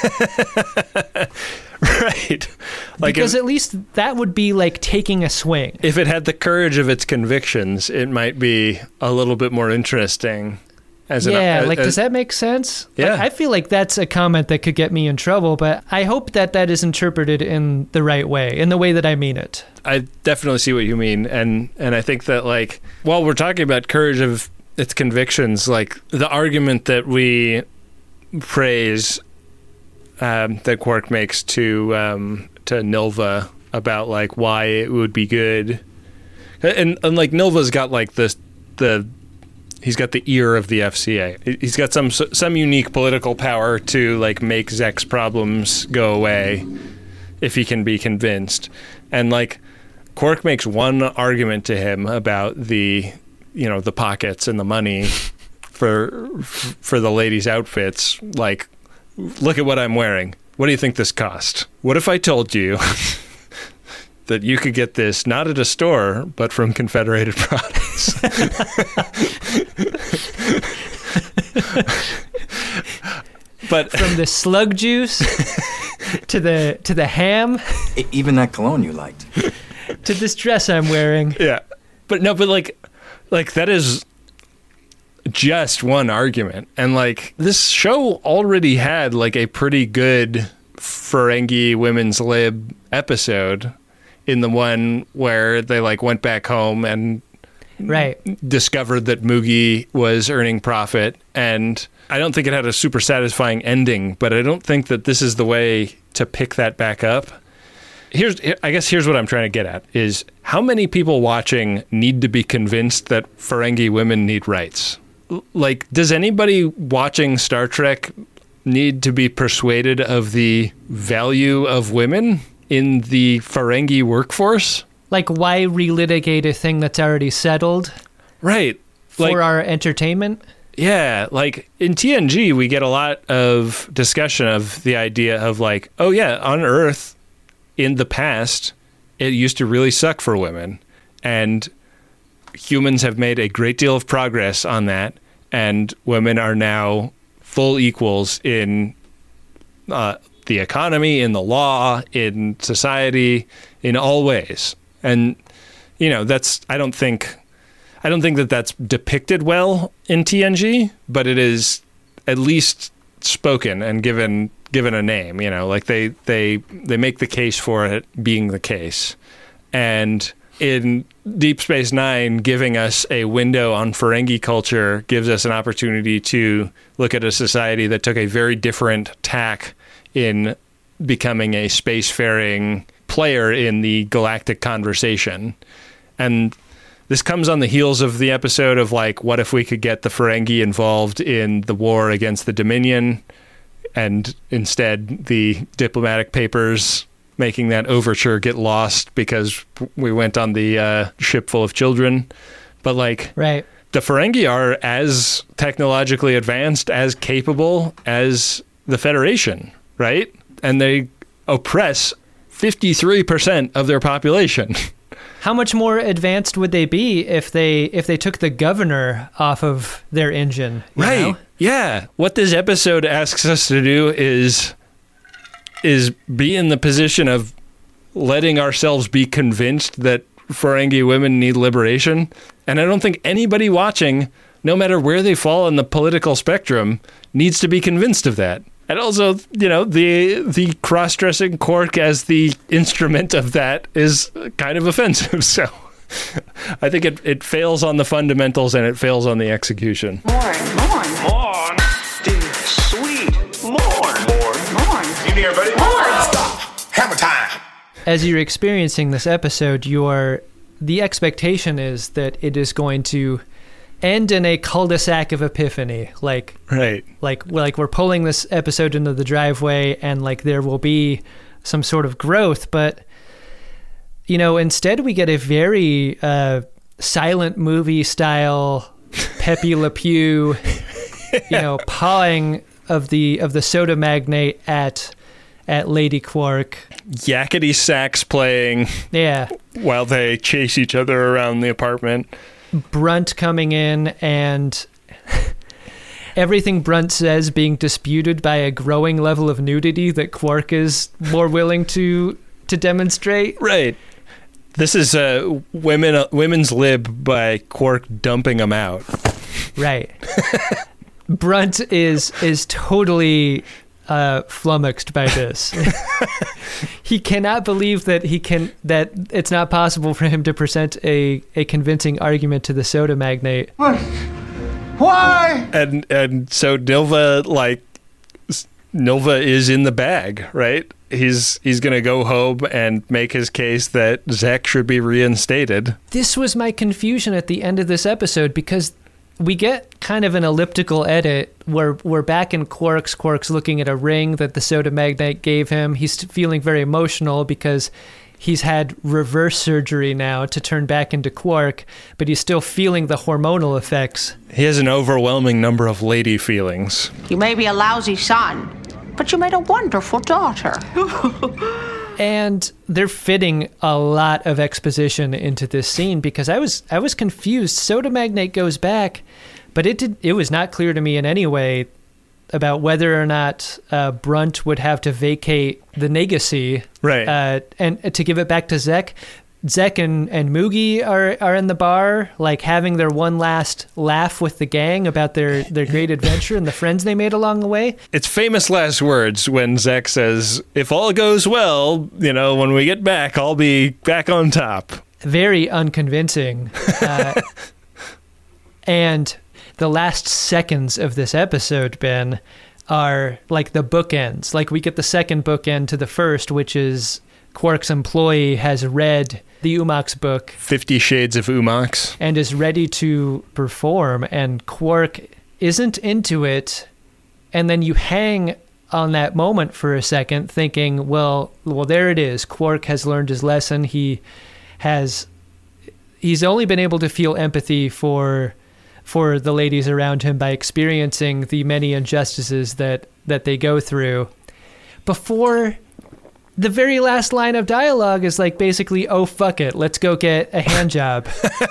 Right. Like, because if, at least that would be like taking a swing. if it had the courage of its convictions, it might be a little bit more interesting. As yeah, an, like, as, does that make sense? Yeah. Like, I feel like that's a comment that could get me in trouble, but I hope that that is interpreted in the right way, in the way that I mean it. I definitely see what you mean. And, and I think that, like, while we're talking about courage of its convictions, like, the argument that we praise um, that Quark makes to um, to Nilva about like why it would be good. And, and like Nilva's got like the the he's got the ear of the F C A. He's got some some unique political power to like make Zek's problems go away if he can be convinced. And like Quark makes one argument to him about the you know the pockets and the money for for the ladies' outfits. Like, look at what I'm wearing. What do you think this cost? What if I told you that you could get this not at a store, but from Confederated Products? But from the slug juice to the to the ham, even that cologne you liked, to this dress I'm wearing. Yeah, but no, but like, like that is just one argument, and like this show already had like a pretty good Ferengi women's lib episode in the one where they like went back home and right discovered that Moogie was earning profit. And I don't think it had a super satisfying ending, but I don't think that this is the way to pick that back up. Here's, I guess here's what I'm trying to get at is how many people watching need to be convinced that Ferengi women need rights? Like, does anybody watching Star Trek need to be persuaded of the value of women in the Ferengi workforce? Like, why relitigate a thing that's already settled? Right. For like, our entertainment? Yeah. Like, in T N G, we get a lot of discussion of the idea of, like, oh, yeah, on Earth, in the past, it used to really suck for women. And humans have made a great deal of progress on that. And women are now full equals in uh, the economy, in the law, in society, in all ways. And, you know, that's, I don't think, I don't think that that's depicted well in T N G, but it is at least spoken and given, given a name, you know, like they, they, they make the case for it being the case. And in Deep Space Nine, giving us a window on Ferengi culture gives us an opportunity to look at a society that took a very different tack in becoming a spacefaring player in the galactic conversation. And this comes on the heels of the episode of, like, what if we could get the Ferengi involved in the war against the Dominion, and instead the diplomatic papers making that overture get lost because we went on the uh, ship full of children. But, like, right. the Ferengi are as technologically advanced, as capable as the Federation, right? And they oppress fifty-three percent of their population. How much more advanced would they be if they if they took the governor off of their engine? Right. Know? Yeah. What this episode asks us to do is is be in the position of letting ourselves be convinced that Ferengi women need liberation. And I don't think anybody watching, no matter where they fall on the political spectrum, needs to be convinced of that. And also, you know, the the cross-dressing Quark as the instrument of that is kind of offensive. So I think it, it fails on the fundamentals and it fails on the execution. Morn, morn, Morn. Dude, sweet. Morn. Morn. morn. You need everybody? Morn. Stop. Hammer time. As you're experiencing this episode, your the expectation is that it is going to end in a cul-de-sac of epiphany, like right, like like we're pulling this episode into the driveway, and like there will be some sort of growth. But you know, instead we get a very uh, silent movie style Pepe Le Pew, yeah. you know, pawing of the of the soda magnate at at Lady Quark. Yakety sax playing, yeah, while they chase each other around the apartment. Brunt coming in and everything Brunt says being disputed by a growing level of nudity that Quark is more willing to to demonstrate. Right. This is uh, women uh, women's lib by Quark dumping them out. Right. Brunt is is totally uh, flummoxed by this. He cannot believe that he can that it's not possible for him to present a, a convincing argument to the soda magnate. What? Why? And and so Nilva like Nilva is in the bag, right? he's he's going to go home and make his case that Zek should be reinstated. This was my confusion at the end of this episode, because we get kind of an elliptical edit where we're back in Quark's. Quark's looking at a ring that the soda magnate gave him. He's feeling very emotional because he's had reverse surgery now to turn back into Quark, but he's still feeling the hormonal effects. He has an overwhelming number of lady feelings. You may be a lousy son, but you made a wonderful daughter. And they're fitting a lot of exposition into this scene, because I was I was confused. Soda Magnate goes back, but it did it was not clear to me in any way about whether or not uh, Brunt would have to vacate the Legacy, right? Uh, and uh, to give it back to Zek. Zek and, and Moogie are, are in the bar, like having their one last laugh with the gang about their, their great adventure and the friends they made along the way. It's famous last words when Zek says, if all goes well, you know, when we get back, I'll be back on top. Very unconvincing. Uh, and the last seconds of this episode, Ben, are like the bookends. Like we get the second bookend to the first, which is Quark's employee has read the Umox book, Fifty Shades of Umox, and is ready to perform, and Quark isn't into it, and then you hang on that moment for a second thinking, well, well, there it is. Quark has learned his lesson. He has, he's only been able to feel empathy for for the ladies around him by experiencing the many injustices that, that they go through. Before the very last line of dialogue is like basically, oh, fuck it, let's go get a hand job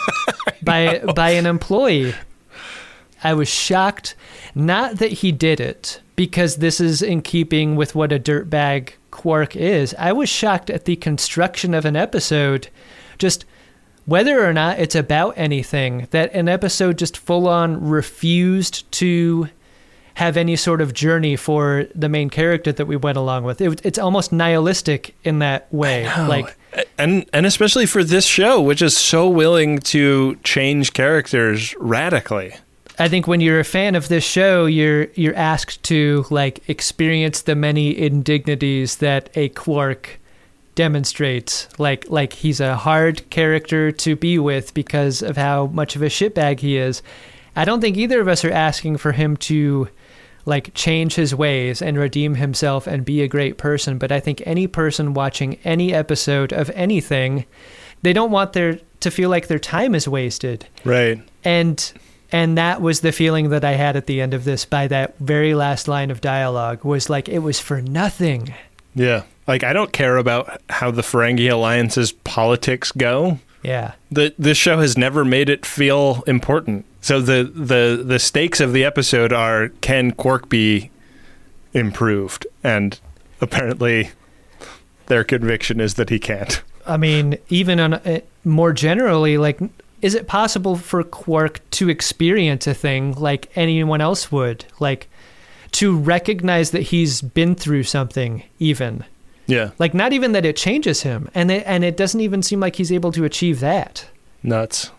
by by an employee. I was shocked, not that he did it, because this is in keeping with what a dirtbag Quark is. I was shocked at the construction of an episode, just whether or not it's about anything, that an episode just full-on refused to have any sort of journey for the main character that we went along with. It, it's almost nihilistic in that way. Like, and and especially for this show, which is so willing to change characters radically. I think when you're a fan of this show, you're you're asked to like experience the many indignities that a Quark demonstrates. Like like he's a hard character to be with because of how much of a shitbag he is. I don't think either of us are asking for him to like change his ways and redeem himself and be a great person. But I think any person watching any episode of anything, they don't want their to feel like their time is wasted. Right. And and that was the feeling that I had at the end of this by that very last line of dialogue, was like it was for nothing. Yeah. Like I don't care about how the Ferengi Alliance's politics go. Yeah. The this show has never made it feel important. So the, the, the stakes of the episode are, can Quark be improved? And apparently their conviction is that he can't. I mean, even on uh, more generally, like, is it possible for Quark to experience a thing like anyone else would? Like, to recognize that he's been through something even? Yeah. Like, not even that it changes him. And it, and it doesn't even seem like he's able to achieve that. Nuts.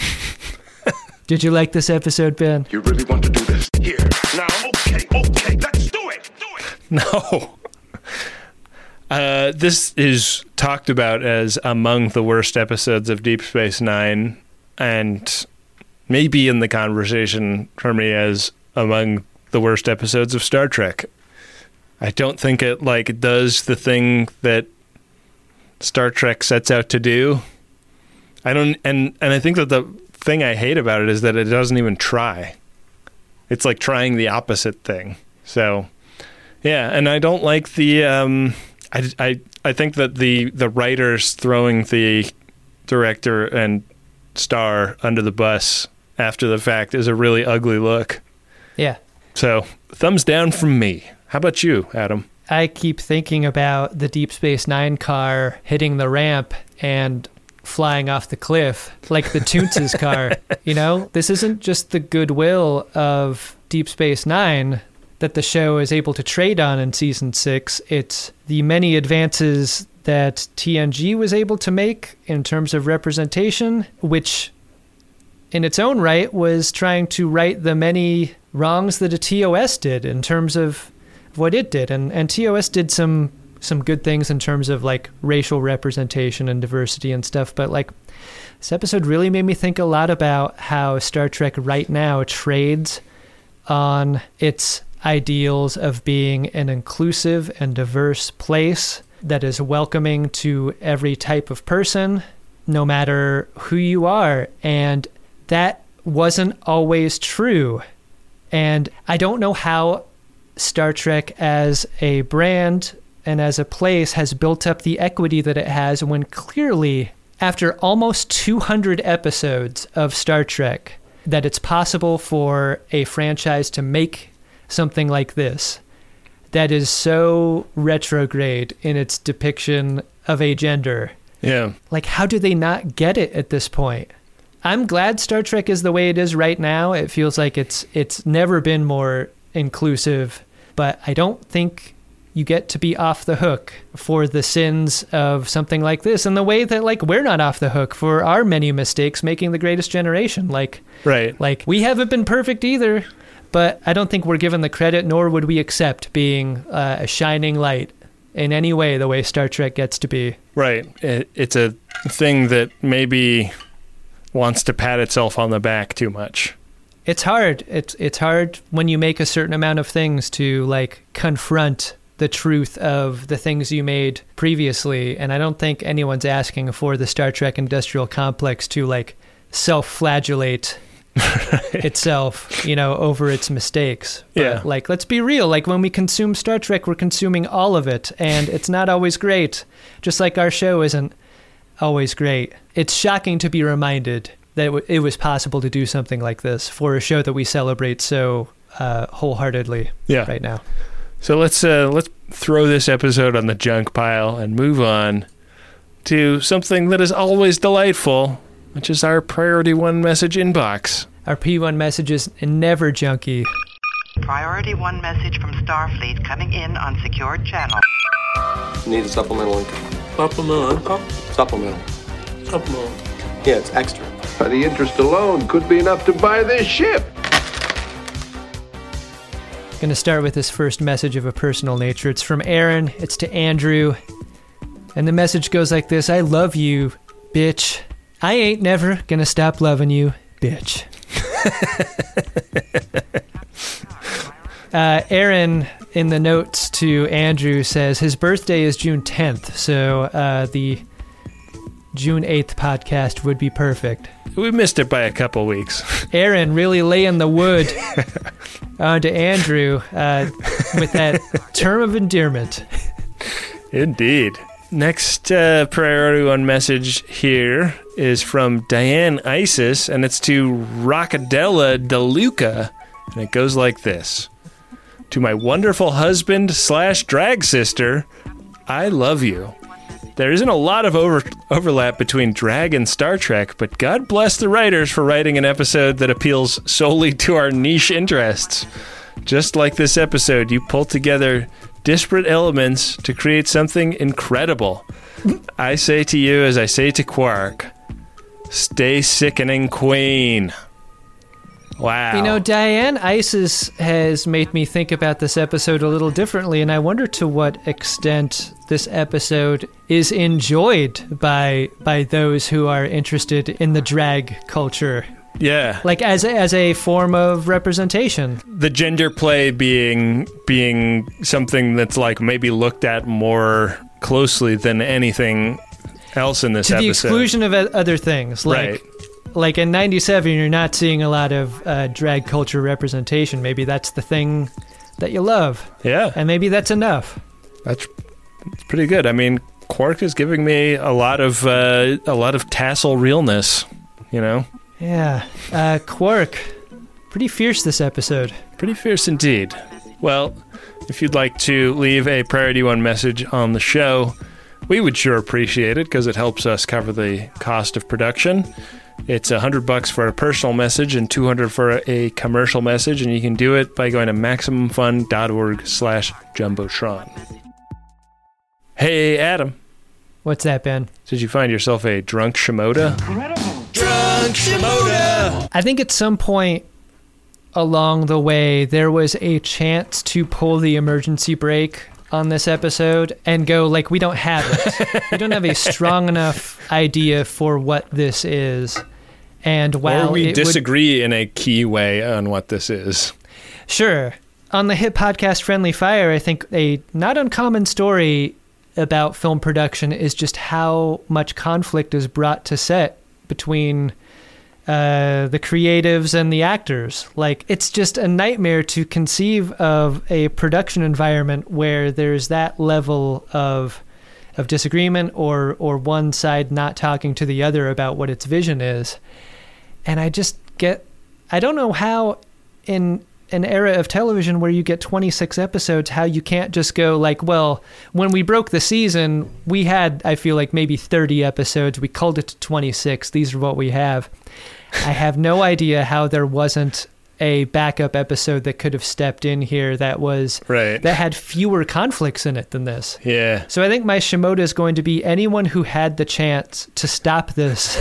Did you like this episode, Ben? You really want to do this? Here. Now, okay, okay, let's do it. Do it. No. Uh, this is talked about as among the worst episodes of Deep Space Nine, and maybe in the conversation for me as among the worst episodes of Star Trek. I don't think it like does the thing that Star Trek sets out to do. I don't, and and I think that the thing I hate about it is that it doesn't even try. It's like trying the opposite thing. So, yeah, and I don't like the. Um, I, I I think that the the writers throwing the director and star under the bus after the fact is a really ugly look. Yeah. So, thumbs down from me. How about you, Adam? I keep thinking about the Deep Space Nine car hitting the ramp and flying off the cliff, like the Toonces car. You know, this isn't just the goodwill of Deep Space Nine that the show is able to trade on in season six. It's the many advances that T N G was able to make in terms of representation, which in its own right was trying to right the many wrongs that a T O S did in terms of what it did. And, and T O S did some some good things in terms of like racial representation and diversity and stuff, but like this episode really made me think a lot about how Star Trek right now trades on its ideals of being an inclusive and diverse place that is welcoming to every type of person, no matter who you are. And that wasn't always true. And I don't know how Star Trek as a brand and as a place has built up the equity that it has when clearly, after almost two hundred episodes of Star Trek, that it's possible for a franchise to make something like this that is so retrograde in its depiction of a gender. Yeah. Like, how do they not get it at this point? I'm glad Star Trek is the way it is right now. It feels like it's it's never been more inclusive, but I don't think you get to be off the hook for the sins of something like this, in the way that like we're not off the hook for our many mistakes making The Greatest Generation. Like, right. Like we haven't been perfect either, but I don't think we're given the credit, nor would we accept being uh, a shining light in any way the way Star Trek gets to be. Right. It, it's a thing that maybe wants to pat itself on the back too much. It's hard. It's it's hard when you make a certain amount of things to like confront the truth of the things you made previously. And I don't think anyone's asking for the Star Trek industrial complex to like self-flagellate itself, you know, over its mistakes. But, yeah. Like, let's be real. Like when we consume Star Trek, we're consuming all of it, and it's not always great. Just like our show isn't always great. It's shocking to be reminded that w- it was possible to do something like this for a show that we celebrate so uh, wholeheartedly yeah. right now. So let's uh, let's throw this episode on the junk pile and move on to something that is always delightful, which is our Priority One message inbox. Our P one message is never junky. Priority One message from Starfleet coming in on secured channel. Need a supplemental income. Supplemental income? Supplemental. Supplemental. Yeah, it's extra. Uh, the interest alone could be enough to buy this ship. Going to start with this first message of a personal nature. It's from Aaron. It's to Andrew. And the message goes like this. I love you, bitch. I ain't never gonna stop loving you, bitch. uh, Aaron, in the notes to Andrew, says his birthday is June tenth, so uh, the June eighth podcast would be perfect. We missed it by a couple weeks. Aaron really laying the wood onto Andrew uh, with that term of endearment. Indeed. Next uh, Priority One message here is from Diane Isis, and it's to Rockadella DeLuca, and it goes like this. To my wonderful husband slash drag sister, I love you. There isn't a lot of over- overlap between drag and Star Trek, but God bless the writers for writing an episode that appeals solely to our niche interests. Just like this episode, you pull together disparate elements to create something incredible. I say to you as I say to Quark, stay sickening queen. Wow. You know, Diane Isis has made me think about this episode a little differently, and I wonder to what extent this episode is enjoyed by by those who are interested in the drag culture. Yeah. Like as a, as a form of representation. The gender play being being something that's like maybe looked at more closely than anything else in this to episode. To the exclusion of other things. Like, right. Like in ninety-seven, you're not seeing a lot of uh, drag culture representation. Maybe that's the thing that you love. Yeah. And maybe that's enough. That's, that's pretty good. I mean, Quark is giving me a lot of uh, a lot of tassel realness, you know? Yeah. Uh, Quark, pretty fierce this episode. Pretty fierce indeed. Well, if you'd like to leave a Priority One message on the show, we would sure appreciate it because it helps us cover the cost of production. It's a hundred bucks for a personal message and two hundred for a commercial message, and you can do it by going to maximumfun.org slash jumbotron. Hey, Adam. What's that, Ben? Did you find yourself a drunk Shimoda? Incredible. Drunk Shimoda! I think at some point along the way, there was a chance to pull the emergency brake on this episode and go like, we don't have it. We don't have a strong enough idea for what this is. And while or we it disagree would, in a key way on what this is. Sure. On the hit podcast Friendly Fire, I think a not uncommon story about film production is just how much conflict is brought to set between uh, the creatives and the actors. Like, it's just a nightmare to conceive of a production environment where there's that level of of disagreement or or one side not talking to the other about what its vision is. And I just get, I don't know how in an era of television where you get twenty-six episodes, how you can't just go like, well, when we broke the season, we had, I feel like maybe thirty episodes. We culled it to twenty-six. These are what we have. I have no idea how there wasn't a backup episode that could have stepped in here that was, right, that had fewer conflicts in it than this. Yeah. So I think my Shimoda is going to be anyone who had the chance to stop this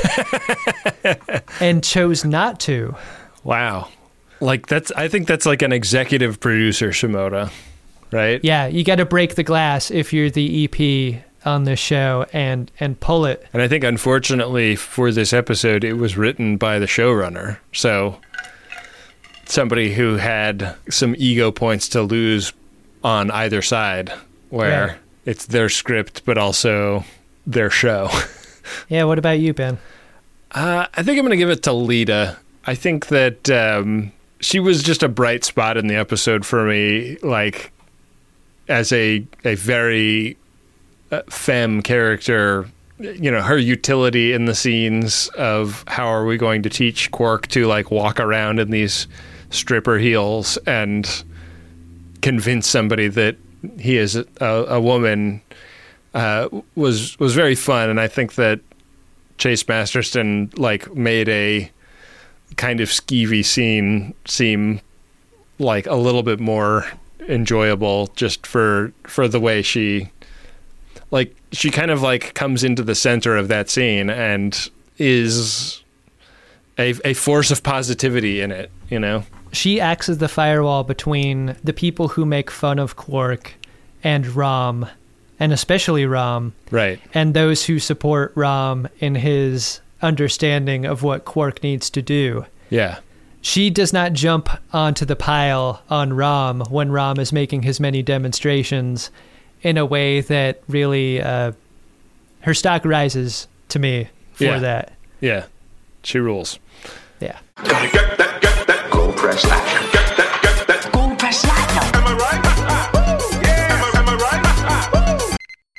and chose not to. Wow. Like that's, I think that's like an executive producer Shimoda, right? Yeah, you got to break the glass if you're the E P on this show and and pull it. And I think unfortunately for this episode, it was written by the showrunner, so somebody who had some ego points to lose on either side, where right. It's their script but also their show. Yeah. What about you, Ben? Uh, I think I'm going to give it to Lita. I think that. Um, She was just a bright spot in the episode for me, like as a a very uh, femme character. You know, her utility in the scenes of how are we going to teach Quark to like walk around in these stripper heels and convince somebody that he is a, a woman uh, was was very fun, and I think that Chase Masterson like made a kind of skeevy scene seem like a little bit more enjoyable just for for the way she like she kind of like comes into the center of that scene and is a a force of positivity in it, you know. She acts as the firewall between the people who make fun of Quark and Rom, and especially Rom, right, and those who support Rom in his understanding of what Quark needs to do. Yeah. She does not jump onto the pile on Rom when Rom is making his many demonstrations in a way that really uh, her stock rises to me for yeah. that. Yeah. She rules. Yeah. Get that, get that gold press latinum. Get that, get that Gold press latinum. Am I right? Woo! Yeah. Am I, am I right?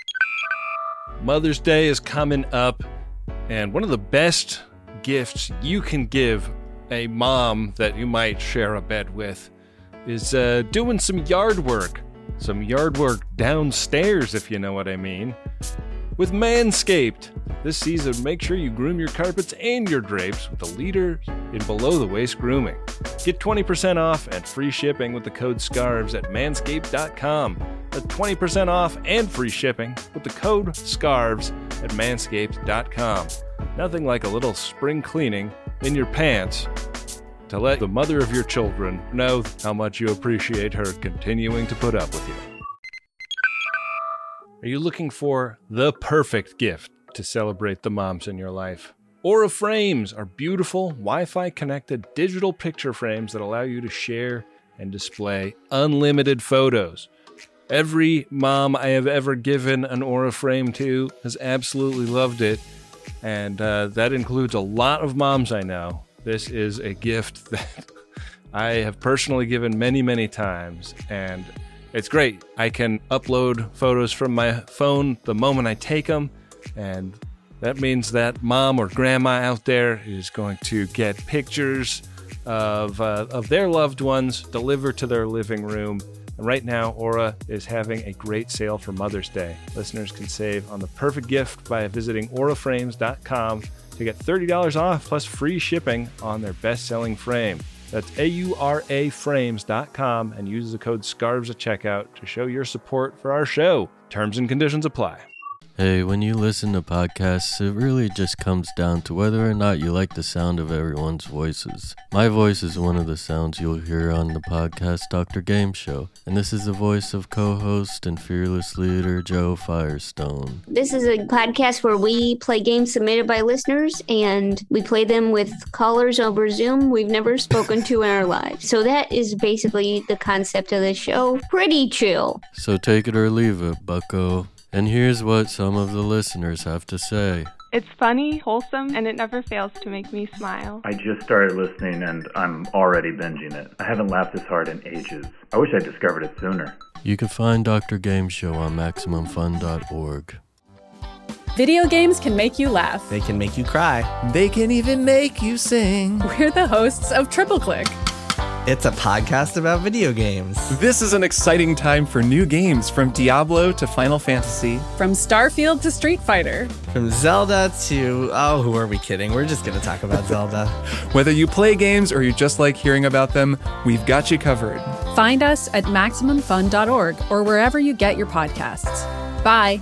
Woo! Mother's Day is coming up. And one of the best gifts you can give a mom that you might share a bed with is uh, doing some yard work. Some yard work downstairs, if you know what I mean. With Manscaped. This season, make sure you groom your carpets and your drapes with the leader in below-the-waist grooming. Get twenty percent off and free shipping with the code SCARVES at manscaped dot com. That's twenty percent off and free shipping with the code SCARVES at manscaped dot com. Nothing like a little spring cleaning in your pants to let the mother of your children know how much you appreciate her continuing to put up with you. Are you looking for the perfect gift to celebrate the moms in your life? Aura Frames are beautiful, Wi-Fi connected digital picture frames that allow you to share and display unlimited photos. Every mom I have ever given an Aura frame to has absolutely loved it, and uh, that includes a lot of moms I know. This is a gift that I have personally given many, many times, and it's great. I can upload photos from my phone the moment I take them, and that means that mom or grandma out there is going to get pictures of uh, of their loved ones delivered to their living room. And right now, Aura is having a great sale for Mother's Day. Listeners can save on the perfect gift by visiting aura frames dot com to get thirty dollars off plus free shipping on their best-selling frame. That's A U R A frames dot com and use the code SCARVES at checkout to show your support for our show. Terms and conditions apply. Hey, when you listen to podcasts, it really just comes down to whether or not you like the sound of everyone's voices. My voice is one of the sounds you'll hear on the podcast Doctor Game Show, and this is the voice of co-host and fearless leader Joe Firestone. This is a podcast where we play games submitted by listeners, and we play them with callers over Zoom we've never spoken to in our lives. So that is basically the concept of the show. Pretty chill. So take it or leave it, bucko. And here's what some of the listeners have to say. It's funny, wholesome, and it never fails to make me smile. I just started listening and I'm already binging it. I haven't laughed this hard in ages. I wish I discovered it sooner. You can find Doctor Game Show on Maximum Fun dot org. Video games can make you laugh. They can make you cry. They can even make you sing. We're the hosts of Triple Click. It's a podcast about video games. This is an exciting time for new games, from Diablo to Final Fantasy. From Starfield to Street Fighter. From Zelda to, oh, who are we kidding? We're just going to talk about Zelda. Whether you play games or you just like hearing about them, we've got you covered. Find us at Maximum Fun dot org or wherever you get your podcasts. Bye.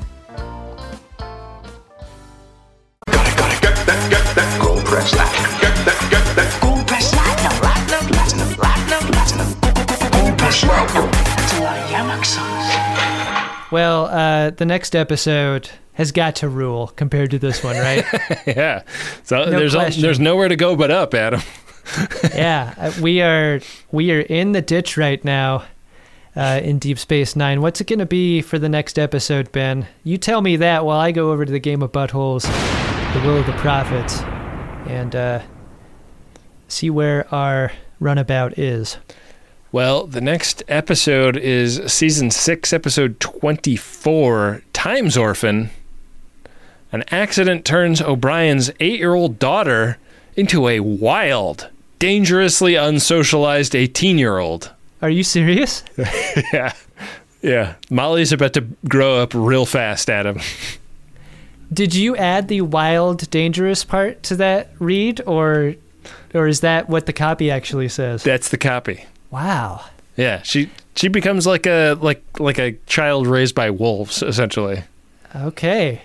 Gotta, gotta get that, get that. Gold press that. Get that, get that. Gold press platinum, platinum, platinum, platinum, platinum. Gold press platinum. That's a lot of Yamak sauce. Well, uh, the next episode has got to rule compared to this one, right? Yeah. So No there's all, question. there's nowhere to go but up, Adam. Yeah, uh, we are we are in the ditch right now uh, in Deep Space Nine. What's it going to be for the next episode, Ben? You tell me that while I go over to the Game of Buttholes, the Will of the Prophets, and uh, see where our runabout is. Well, the next episode is season six, episode twenty-four, Time's Orphan. An accident turns O'Brien's eight-year-old daughter into a wild, dangerously unsocialized eighteen-year-old. Are you serious? Yeah. Yeah. Molly's about to grow up real fast, Adam. Did you add the wild, dangerous part to that read, or or is that what the copy actually says? That's the copy. Wow. Yeah, she she becomes like a like like a child raised by wolves, essentially. Okay.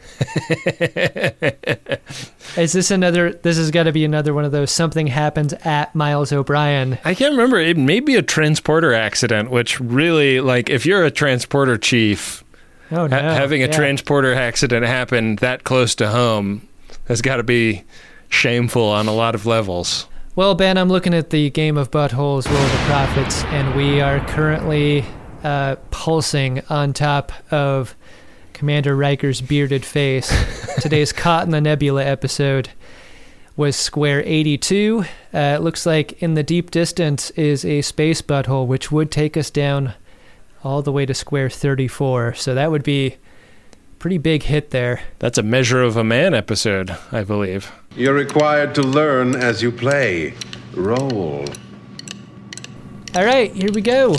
Is this another, this has got to be another one of those something happens at Miles O'Brien? I can't remember. It may be a transporter accident, which really, like, if you're a transporter chief, oh, no. ha- having a yeah. transporter accident happen that close to home has got to be shameful on a lot of levels. Well, Ben, I'm looking at the Game of Buttholes, Will of the Prophets, and we are currently uh, pulsing on top of Commander Riker's bearded face. Today's Caught in the Nebula episode was Square eighty-two. Uh, it looks like in the deep distance is a space butthole, which would take us down all the way to Square thirty-four. So that would be a pretty big hit there. That's a Measure of a Man episode, I believe. You're required to learn as you play. Roll. All right, here we go.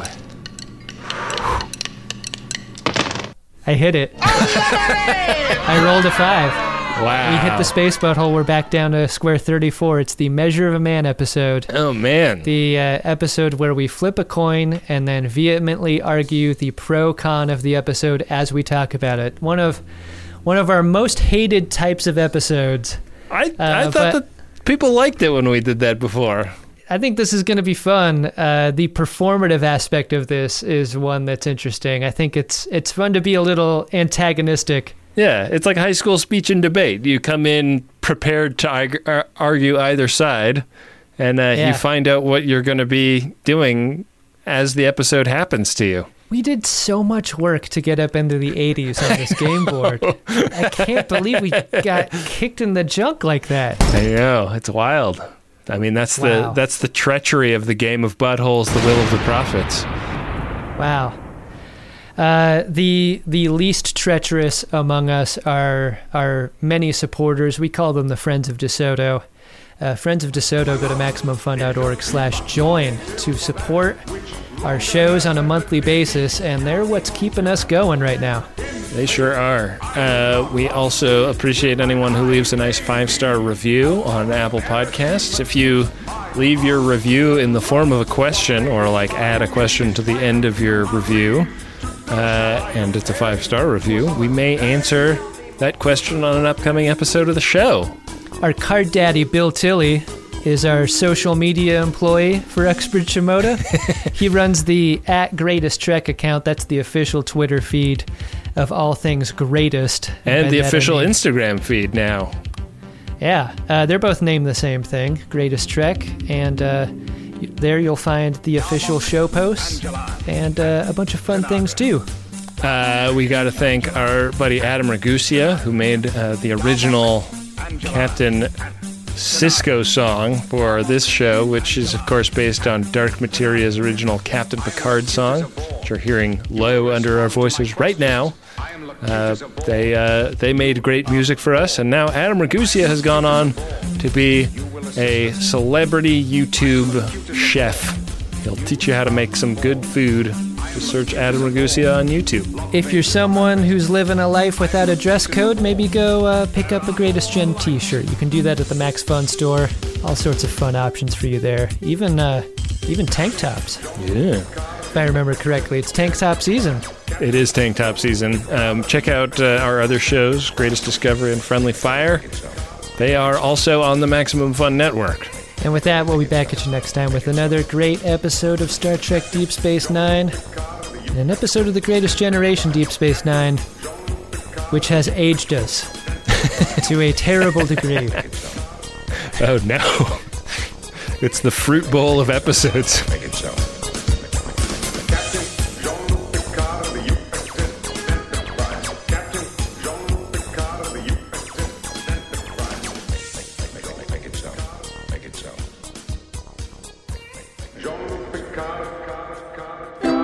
I hit it. I rolled a five. Wow. We hit the space butthole. We're back down to Square thirty-four. It's the Measure of a Man episode. Oh, man. The uh, episode where we flip a coin and then vehemently argue the pro-con of the episode as we talk about it. One of one of our most hated types of episodes. I, Uh, I thought but- that people liked it when we did that before. I think this is going to be fun. Uh, the performative aspect of this is one that's interesting. I think it's it's fun to be a little antagonistic. Yeah, it's like high school speech and debate. You come in prepared to arg- ar- argue either side, and uh, Yeah. you find out what you're going to be doing as the episode happens to you. We did so much work to get up into the eighties on this game board. I can't believe we got kicked in the junk like that. I know, it's wild. I mean, that's Wow. the that's the treachery of the Game of Buttholes, the Will of the Prophets. Wow. Uh, the the least treacherous among us are our many supporters. We call them the Friends of DeSoto. Uh, Friends of DeSoto, go to MaximumFun.org slash join to support our shows on a monthly basis, and they're what's keeping us going right now. They sure are. Uh, we also appreciate anyone who leaves a nice five-star review on Apple Podcasts. If you leave your review in the form of a question or like add a question to the end of your review, uh, and it's a five-star review, we may answer that question on an upcoming episode of the show. Our card daddy, Bill Tilley, is our social media employee for Expert Shimoda. He runs the at Greatest Trek account. That's the official Twitter feed of all things Greatest. And By the that I official mean- Instagram feed now. Yeah, uh, they're both named the same thing, Greatest Trek, and uh, y- there you'll find the official show posts and uh, a bunch of fun things too. Uh, we got to thank our buddy Adam Ragusia, who made uh, the original Captain Sisko song for this show, which is, of course, based on Dark Materia's original Captain Picard song, which you're hearing low under our voices right now. Uh, they uh, they made great music for us, and now Adam Ragusia has gone on to be a celebrity YouTube chef. He'll teach you how to make some good food. Just search Adam Ragusia on YouTube. If you're someone who's living a life without a dress code, maybe go uh, pick up a Greatest Gen t-shirt. You can do that at the Max Fun store. All sorts of fun options for you there. Even uh, even tank tops. Yeah. If I remember correctly, it's tank top season. It is tank top season. Um, check out uh, our other shows, Greatest Discovery and Friendly Fire. They are also on the Maximum Fun Network. And with that, we'll be back at you next time with another great episode of Star Trek Deep Space Nine. And an episode of The Greatest Generation Deep Space Nine, which has aged us to a terrible degree. Oh no. It's the fruit bowl of episodes. Make it so.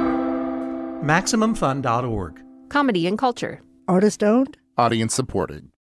Maximum Fun dot org. Comedy and culture. Artist owned. Audience supported.